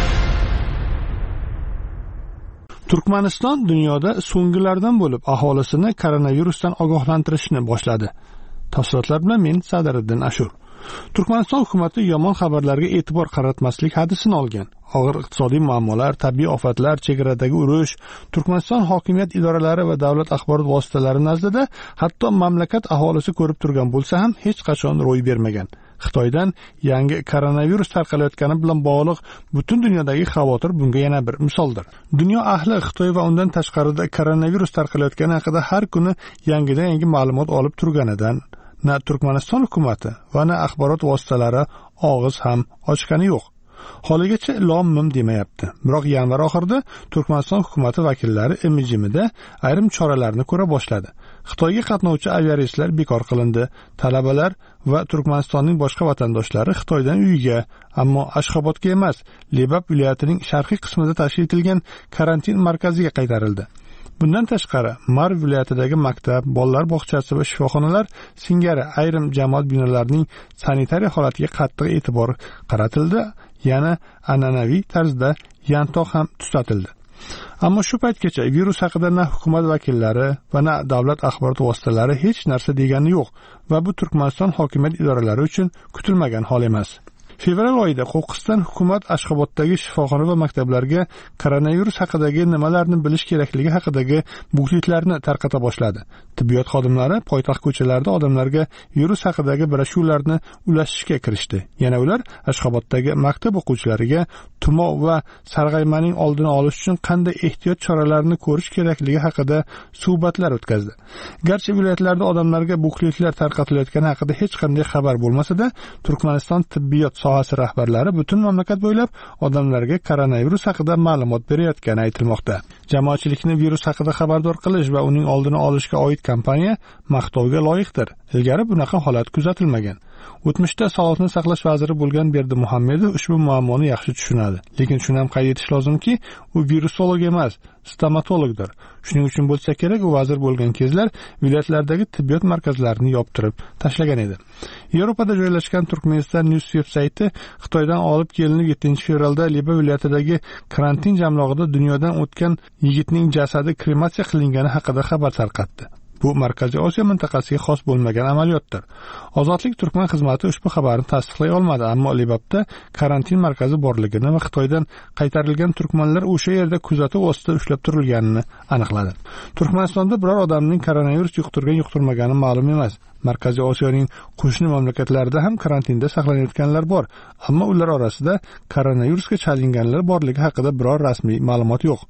Speaker 12: Turkmaniston dunyoda so'nggilardan bo'lib aholisini koronavirusdan ogohlantirishni boshladi. Tafsilotlar bilan men Sadiriddin Ashur. Turkmaniston hukumati yomon xabarlarga e'tibor qaratmaslik hadisini olgan. Og'ir iqtisodiy muammolar, tabiiy ofatlar, chegaradagi urush, Turkmaniston hokimiyat idoralari va davlat axborot vositalari nazdida hatto mamlakat aholisi ko'rib turgan bo'lsa ham hech qachon ro'y bermagan. Xitoydan yangi koronavirus tarqalayotgani bilan bog'liq butun dunyodagi xavotir bunga yana bir misoldir. Dunyo ahli Xitoy va undan tashqarida koronavirus tarqalayotgani haqida har kuni yangidan yangi ma'lumot olib turganidan na Turkmaniston hukumati va na axborot vositalari og'iz ham ochgani yo'q. Holigacha lom-mim demayapti. Biroq yanvar oxirida Turkmaniston hukumati vakillari imijimida ayrim choralarni ko'ra boshladi. Xitoyga qatnovchi aviareyslar bekor qilindi. Talabalar va Turkmanistonning boshqa vatandoshlari Xitoydan uyiga, ammo Ashxobodga emas, Lebap viloyatining sharqiy qismida tashkil etilgan karantin markaziga qaytarildi. Bundan tashqari, Mar viloyatidagi maktab, bolalar bog'chasi va shifoxonalar singari ayrim jamoat binolarining sanitariya holatiga qattiq e'tibor qaratildi. Yana an'anaviy tarzda yantoq ham tuzatildi. Ammo shu paytgacha virus haqida na hukumat vakillari va na davlat axborot vositalari hech narsa degani yo'q va bu Turkmaniston hokimiyat idoralari uchun kutilmagan hol emas. Fevral oyida Qo'qiston hukumat Ashxoboddagi shifoxona va maktablarga koronavirus haqidagi nimalarni bilish kerakligi haqidagi bukletlarni tarqata boshladi. Tibbiyot xodimlari poytaxt ko'chalarida odamlarga virus haqidagi broshurlarni ulashishga kirishdi. Yana ular Ashxoboddagi maktab o'quvchilariga tumov va sarg'aymaning oldini olish uchun qanday ehtiyot choralarini ko'rish kerakligi haqida suhbatlar o'tkazdi. Garchi viloyatlarda odamlarga bukletlar tarqatilayotgani haqida hech qanday xabar bo'lmasa-da, Turkmaniston tibbiyot sohasi rahbarlari butun mamlakat bo'ylab odamlarga koronavirus haqida ma'lumot berayotgani aytilmoqda. jamoatchilikni virus haqida xabardor qilish va uning oldini olishga oid kampaniya maqtovga loyiqdir. Ilgari bunaqa holat kuzatilmagan. O'tmishda Sog'liqni saqlash vaziri bo'lgan Berdimuhammedov ushbu muammoni yaxshi tushunadi. Lekin shuni ham qayd etish lozimki, u virusolog emas, stomatologdir. Shuning uchun bo'lsa kerak, u vazir bo'lgan kezlar viloyatlardagi tibbiyot markazlarini yoptirib tashlagan edi. Yevropada joylashgan Turkmeniston News veb-sayti Xitoydan olib kelinib yettinchi fevralda Liba viloyatidagi karantin jamlog'ida dunyodan o'tgan yigitning jasadi krematsiya qilingani haqida xabar tarqatdi. Bu Markaziy Osiyo mintaqasiga xos bo'lmagan amaliyotdir. Ozodlik Turkman xizmati ushbu xabarni tasdiqlay olmadi, ammo Libabda karantin markazi borligini va Xitoydan qaytarilgan turkmanlar o'sha yerda kuzatuv ostida ushlab turilganini aniqladi. Turkmanistonda biror odamning koronavirus yuqtirgan yuqtirmagani ma'lum emas. Markaziy Osiyoning qo'shni mamlakatlarida ham karantinda saqlanayotganlar bor, ammo ular orasida koronavirusga chalinganlar borligi haqida biror rasmiy ma'lumot yo'q.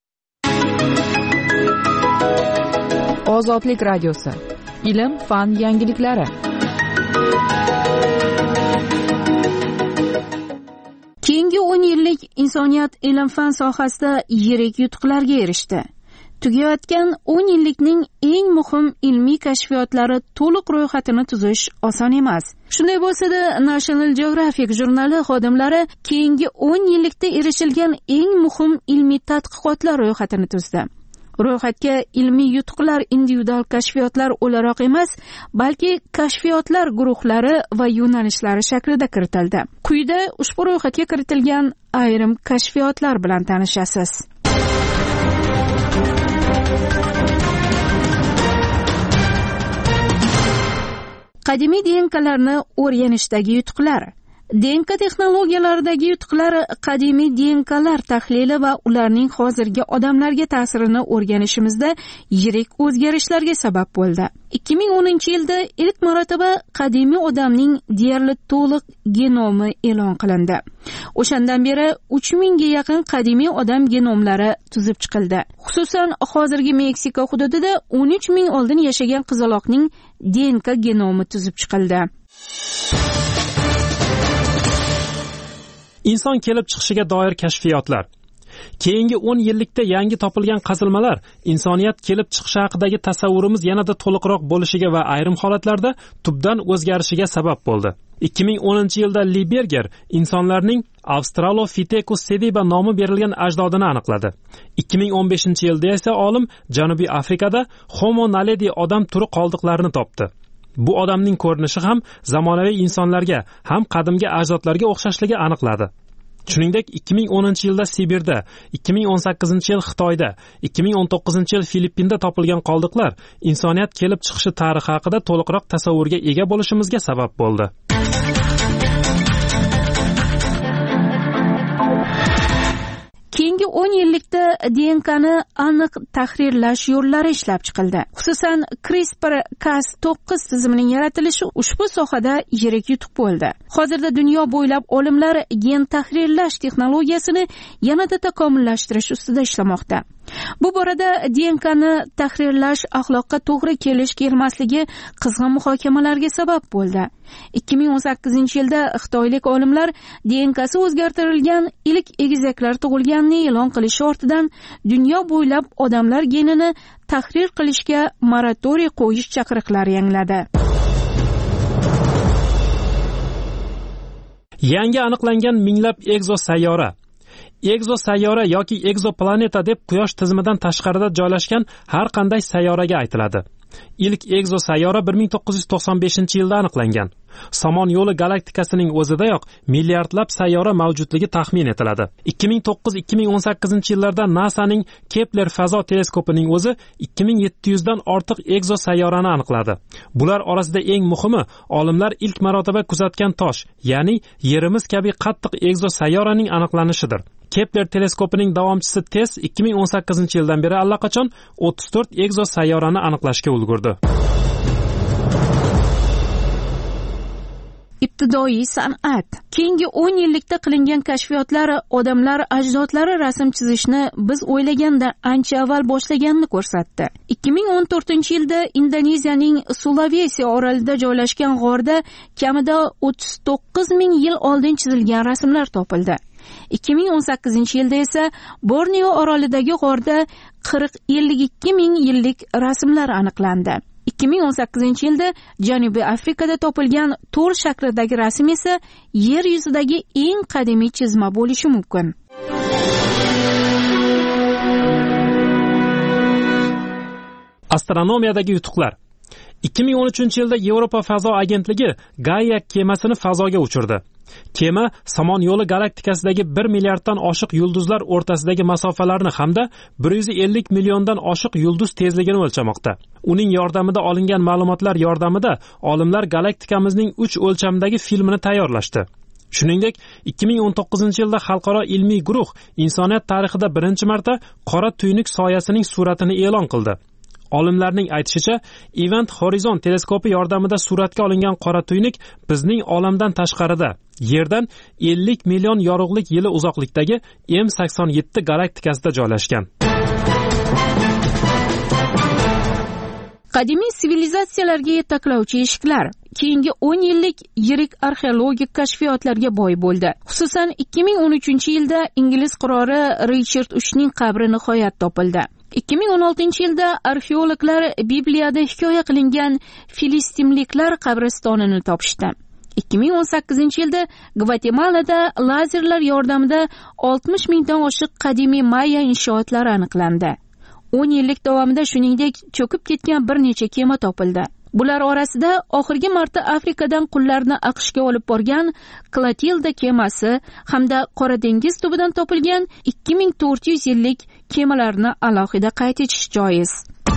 Speaker 5: Ozodlik radiosi. Ilm, fan yangiliklari.
Speaker 1: Keyingi o'n yillik insoniyat ilm-fan sohasida yirik yutuqlarga erishdi. Tugayotgan o'n yillikning eng muhim ilmiy kashfiyotlari to'liq ro'yxatini tuzish oson emas. Shunday bo'lsa-da, National Geographic jurnali xodimlari keyingi o'n yillikda erishilgan eng muhim ilmiy tadqiqotlar ro'yxatini tuzdi. Ro'yxatga ilmiy yutuqlar individual kashfiyotlar o'laroq emas, balki kashfiyotlar guruhlari va yo'nalishlari shaklida kiritildi. Quyida ushbu ro'yxatga kiritilgan ayrim kashfiyotlar bilan tanishasiz. Qadimiy D N K'larni o'rganishdagi yutuqlar. D N K texnologiyalaridagi yutuqlar qadimiy D N K'lar tahlili va ularning hozirgi odamlarga ta'sirini o'rganishimizda yirik o'zgarishlarga sabab bo'ldi. ikki ming o'ninchi yilda ilk marotaba qadimiy odamning deyarli to'liq genomi e'lon qilindi. O'shandan beri uch mingga yaqin qadimiy odam genomlari tuzib chiqildi. Xususan, hozirgi Meksika hududida o'n uch ming oldin yashagan qizaloqning D N K genomi tuzib chiqildi.
Speaker 6: Inson kelib chiqishiga doir kashfiyotlar. Keyingi o'n yillikda yangi topilgan qazilmalar insoniyat kelib chiqishi haqidagi tasavvurimiz yanada to'liqroq bo'lishiga va ayrim holatlarda tubdan o'zgarishiga sabab bo'ldi. ikki ming o'ninchi yilda Lieberger insonlarning Australopithecus sediba nomi berilgan ajdodini aniqladi. ikki ming o'n beshinchi yilda esa olim Janubiy Afrikada Homo naledi odam turi qoldiqlarini topdi. Bu odamning ko'rinishi ham zamonaviy insonlarga, ham qadimgi ajdodlarga o'xshashligi aniqladi. Shuningdek, ikki ming o'ninchi yilda Sibirda, ikki ming o'n sakkizinchi yil Xitoyda, ikki ming o'n to'qqizinchi yil Filippinda topilgan qoldiqlar insoniyat kelib chiqishi tarixi haqida to'liqroq tasavvurga ega bo'lishimizga sabab bo'ldi.
Speaker 1: Keyingi o'n yillikda D N K'ni aniq tahrirlash yo'llari ishlab chiqildi. Xususan, CRISPR Cas to'qqiz tizimining yaratilishi ushbu sohada yirik yutuq bo'ldi. Hozirda dunyo bo'ylab olimlar gen tahrirlash texnologiyasini yanada takomillashtirish ustida ishlamoqda. Bu borada D N K'ni tahrirlash axloqqa to'g'ri kelish-kelmasligi qizg'in muhokamalarga sabab bo'ldi. ikki ming o'n sakkizinchi yilda xitoylik olimlar D N K'si o'zgartirilgan ilk egizaklar tug'ilganini e'lon qilishi ortidan dunyo bo'ylab odamlar genini tahrir qilishga moratoriy qo'yish chaqiriqlari yangradi.
Speaker 6: Yangi aniqlangan minglab egzosayyora Egzosayyora yoki egzoplaneta deb Quyosh tizimidan tashqarida joylashgan har qanday sayyoraga aytiladi. Ilk egzosayyora bir ming to'qqiz yuz to'qson beshinchi yilda aniqlangan. Somon yo'li galaktikasining o'zidayoq milliardlab sayyora mavjudligi taxmin etiladi. ikki ming to'qqiz ikki ming o'n sakkizinchi yillarda NASAning Kepler fazo teleskopining o'zi ikki ming yetti yuz dan ortiq egzosayyorani aniqladi. Bular orasida eng muhimi olimlar ilk marotaba kuzatgan tosh, ya'ni yerimiz kabi qattiq egzosayyoraning aniqlanishidir. Kepler teleskopining davomchisi TESS ikki ming o'n sakkizinchi yildan beri allaqachon o'ttiz to'rt egzosayyorani aniqlashga ulgurdi.
Speaker 1: Ibtidoiy san'at. Keyingi o'n yillikda qilingan kashfiyotlar odamlar ajdodlari rasm chizishni biz o'ylaganda ancha avval boshlaganini ko'rsatdi. ikki ming o'n to'rtinchi yilda Indoneziyaning Sulawesi orolida joylashgan g'orda kamida o'ttiz to'qqiz ming yil oldin chizilgan rasmlar topildi. ikki ming o'n sakkizinchi yilda esa Borneo orolidagi g'orda qirq ellik ikki ming yillik rasmlar aniqlandi. ikki ming o'n sakkizinchi yilda Janubiy Afrikada topilgan to'r shaklidagi rasm esa yer yuzidagi eng qadimiy chizma bo'lishi mumkin.
Speaker 6: Astronomiyadagi yutuqlar. ikki ming o'n uchinchi yilda Yevropa fazo agentligi Gaia kemasini fazoga uchirdi. Kema Somon yo'li galaktikasidagi bir milliarddan oshiq yulduzlar o'rtasidagi masofalarni hamda bir yuz ellik milliondan oshiq yulduz tezligini o'lchamoqda. Uning yordamida olingan ma'lumotlar yordamida olimlar galaktikamizning uch o'lchamdagi filmini tayyorlashdi. Shuningdek, ikki ming o'n to'qqizinchi yilda xalqaro ilmiy guruh insoniyat tarixida birinchi marta qora tuynuk soyasining suratini e'lon qildi. Olimlarning aytishicha, Event Horizon teleskopi yordamida suratga olingan qora tuynuk bizning olamdan tashqarida, Yerdan ellik million yorug'lik yili uzoqlikdagi M sakson yetti galaktikasida joylashgan.
Speaker 1: Qadimiy sivilizatsiyalarga yetaklovchi eshiklar keyingi o'n yillik yirik arxeologik kashfiyotlarga boy bo'ldi. Xususan, ikki ming o'n uchinchi yilda ingliz qiroli Richard uchning qabri nihoyat topildi. ikki ming o'n oltinchi yilda arxeologlar Bibliyada hikoya qilingan filistinliklar qabristonini topishdi. ikki ming o'n sakkizinchi yilda Gvatemalada lazerlar yordamida oltmish mingdan oshiq qadimiy Maya inshootlari aniqlandi. o'n yillik davomida shuningdek cho'kib ketgan bir necha kema topildi. Bular orasida oxirgi marta Afrikadan qullarni AQShga olib borgan Clotilda kemasi hamda Qora dengiz tubidan topilgan ikki ming to'rt yuz yillik kemalarni alohida qayd etish joiz.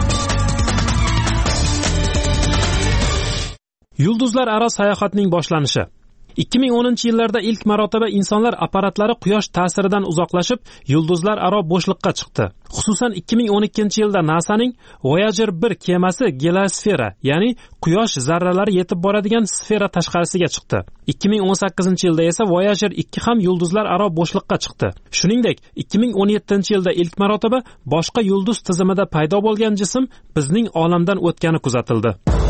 Speaker 6: Yulduzlar aro sayohatning boshlanishi. ikki ming o'ninchi yillarda ilk marotaba insonlar apparatlari quyosh ta'siridan uzoqlashib, yulduzlar aro bo'shliqqa chiqdi. Xususan ikki ming o'n ikkinchi yilda NASAning Voyager bir kemasi geliosfera, ya'ni quyosh zarralari yetib boradigan sfera tashqarisiga chiqdi. ikki ming o'n sakkizinchi yilda esa Voyager ikki ham yulduzlar aro bo'shliqqa chiqdi. Shuningdek, ikki ming o'n yettinchi yilda ilk marotaba boshqa yulduz tizimida paydo bo'lgan jism bizning olamdan o'tgani kuzatildi.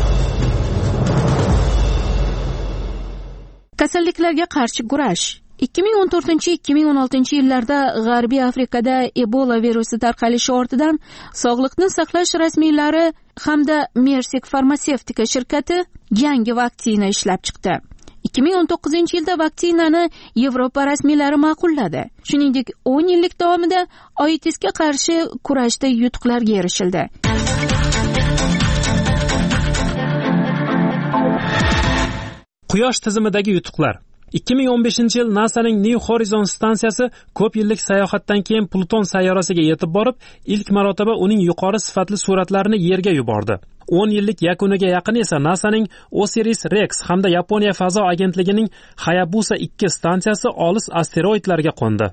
Speaker 1: Kasalliklarga qarshi kurash. ikki ming o'n to'rtinchi ikki ming o'n oltinchi yillarda G'arbiy Afrikada Ebola virusi tarqalishi ortidan Sog'liqni saqlash rasmiylari hamda Mersek farmatsevtika shirkati yangi vaksina ishlab chiqdi. ikki ming o'n to'qqizinchi yilda vaksinani Yevropa rasmiylari ma'qulladi. Shuningdek, o'n yillik davomida oitisga qarshi kurashda yutuqlarga erishildi.
Speaker 6: Quyosh tizimidagi yutuqlar. ikki ming o'n beshinchi yil NASAning New Horizons stansiyasi ko'p yillik sayohatdan keyin Pluton sayyorasiga yetib borib, ilk marotaba uning yuqori sifatli suratlarini Yerga yubordi. o'n yillik yakuniga yaqin esa NASAning Osiris-Rex hamda Yaponiya fazo agentligining Hayabusa ikki stansiyasi olis asteroidlarga qo'ndi.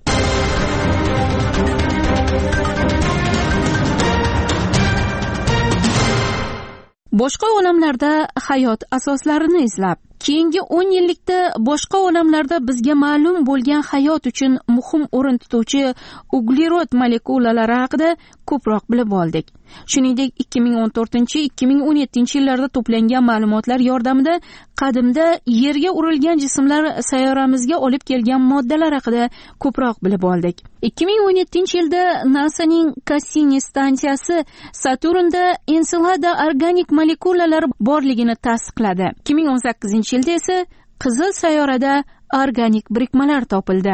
Speaker 1: Boshqa olamlarda hayot asoslarini izlab, keyingi o'n yillikda boshqa olamlarda bizga ma'lum bo'lgan hayot uchun muhim o'rin tutuvchi uglerod molekulalari haqida ko'proq bilib oldik. Shuningdek, ikki ming o'n to'rtinchi ikki ming o'n yettinchi yillarda to'plangan ma'lumotlar yordamida qadimda Yerga urilgan jismlar sayyoramizga olib kelgan moddalar haqida ko'proq bilib oldik. ikki ming o'n yettinchi yilda NASAning Cassini stansiyasi Saturnda Encelada organik molekulalar borligini tasdiqladi. ikki ming o'n sakkizinchi yilda esa Qizil sayyorada organik birikmalar topildi.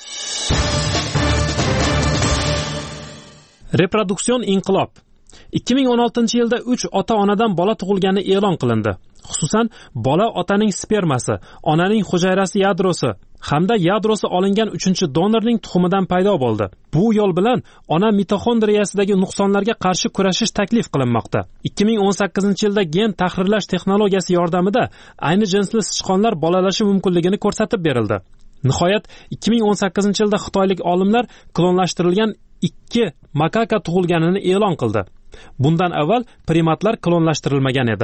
Speaker 6: Reproduksion inqilob. ikki ming o'n oltinchi yilda uch ota-onadan bola tug'ilgani e'lon qilindi. Xususan, bola otaning spermasi, onaning hujayrasi yadrosi hamda yadrosi olingan uchinchi donorning tuxumidan paydo bo'ldi. Bu yo'l bilan ona mitoxondriyasidagi nuqsonlarga qarshi kurashish taklif qilinmoqda. ikki ming o'n sakkizinchi yilda gen tahrirlash texnologiyasi yordamida ayni jinsli sichqonlar bolalashi mumkinligini ko'rsatib berildi. Nihoyat ikki ming o'n sakkizinchi yilda xitoylik olimlar klonlashtirilgan ikki makaka tug'ilganini e'lon qildi. Bundan avval primatlar klonlashtirilmagan edi.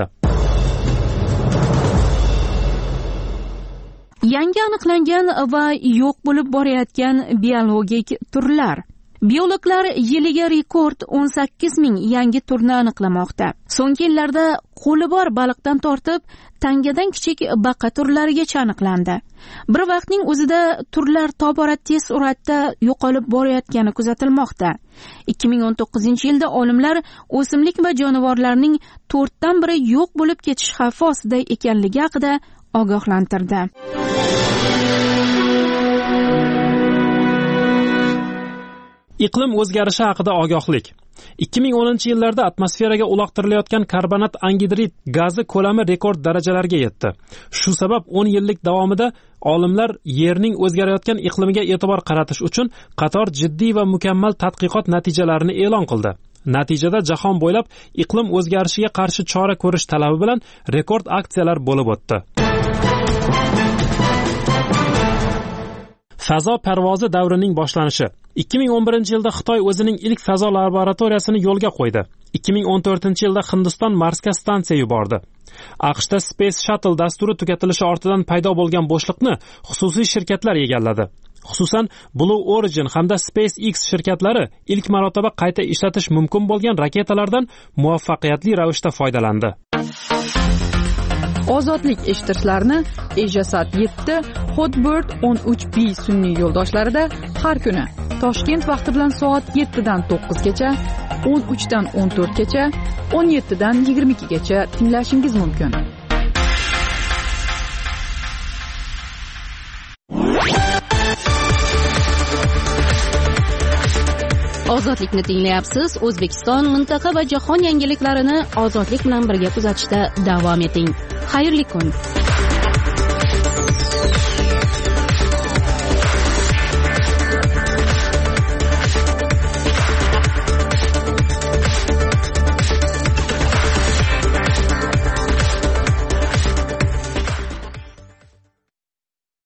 Speaker 1: Yangi aniqlangan va yo'q bo'lib borayotgan biologik turlar. Biologlar yiliga rekord o'n sakkiz ming yangi turni aniqlamoqda. So'nggi yillarda qo'li bor baliqdan tortib tangadan kichik baqa turlarigacha aniqlandi. Bir vaqtning o'zida turlar tobora tez suratda yo'qolib borayotgani kuzatilmoqda. ikki ming o'n to'qqizinchi yilda olimlar o'simlik va jonivorlarning to'rtdan biri yo'q bo'lib ketish xavfi ostida ekanligi haqida ogohlantirdi.
Speaker 6: Iqlim o'zgarishi haqida ogohlik. ikki ming o'ninchi yillarda atmosferaga uloqtirilayotgan karbonat angidrid gazi ko'lami rekord darajalarga yetdi. Shu sabab o'n yillik davomida olimlar Yerning o'zgarayotgan iqlimiga e'tibor qaratish uchun qator jiddiy va mukammal tadqiqot natijalarini e'lon qildi. Natijada jahon bo'ylab iqlim o'zgarishiga qarshi chora ko'rish talabi bilan rekord aksiyalar bo'lib o'tdi. Fazo parvozi davrining boshlanishi. ikki ming o'n birinchi yilda Xitoy o'zining ilk fazo laboratoriyasini yo'lga qo'ydi. ikki ming o'n to'rtinchi yilda Hindiston Marsga stansiya yubordi. AQShda Space Shuttle dasturi tugatilishi ortidan paydo bo'lgan bo'shliqni xususiy shirkatlar egalladi. Xususan, Blue Origin hamda SpaceX shirkatlari ilk marotaba qayta ishlatish mumkin bo'lgan raketalardan muvaffaqiyatli ravishda foydalandi.
Speaker 5: Ozodlik eshitishlarini Ejasat yetti, Hotbird o'n uch B sun'iy yo'ldoshlarida har kuni Toshkent vaqti bilan soat yettidan to'qqizgacha, o'n uchdan o'n to'rtgacha, o'n yettidan yigirma ikkigacha tinglashingiz mumkin.
Speaker 1: Ozodlikni tinglayapsiz. O'zbekiston, mintaqa va jahon yangiliklarini ozodlik bilan birga kuzatishda davom eting. Xayrli kun.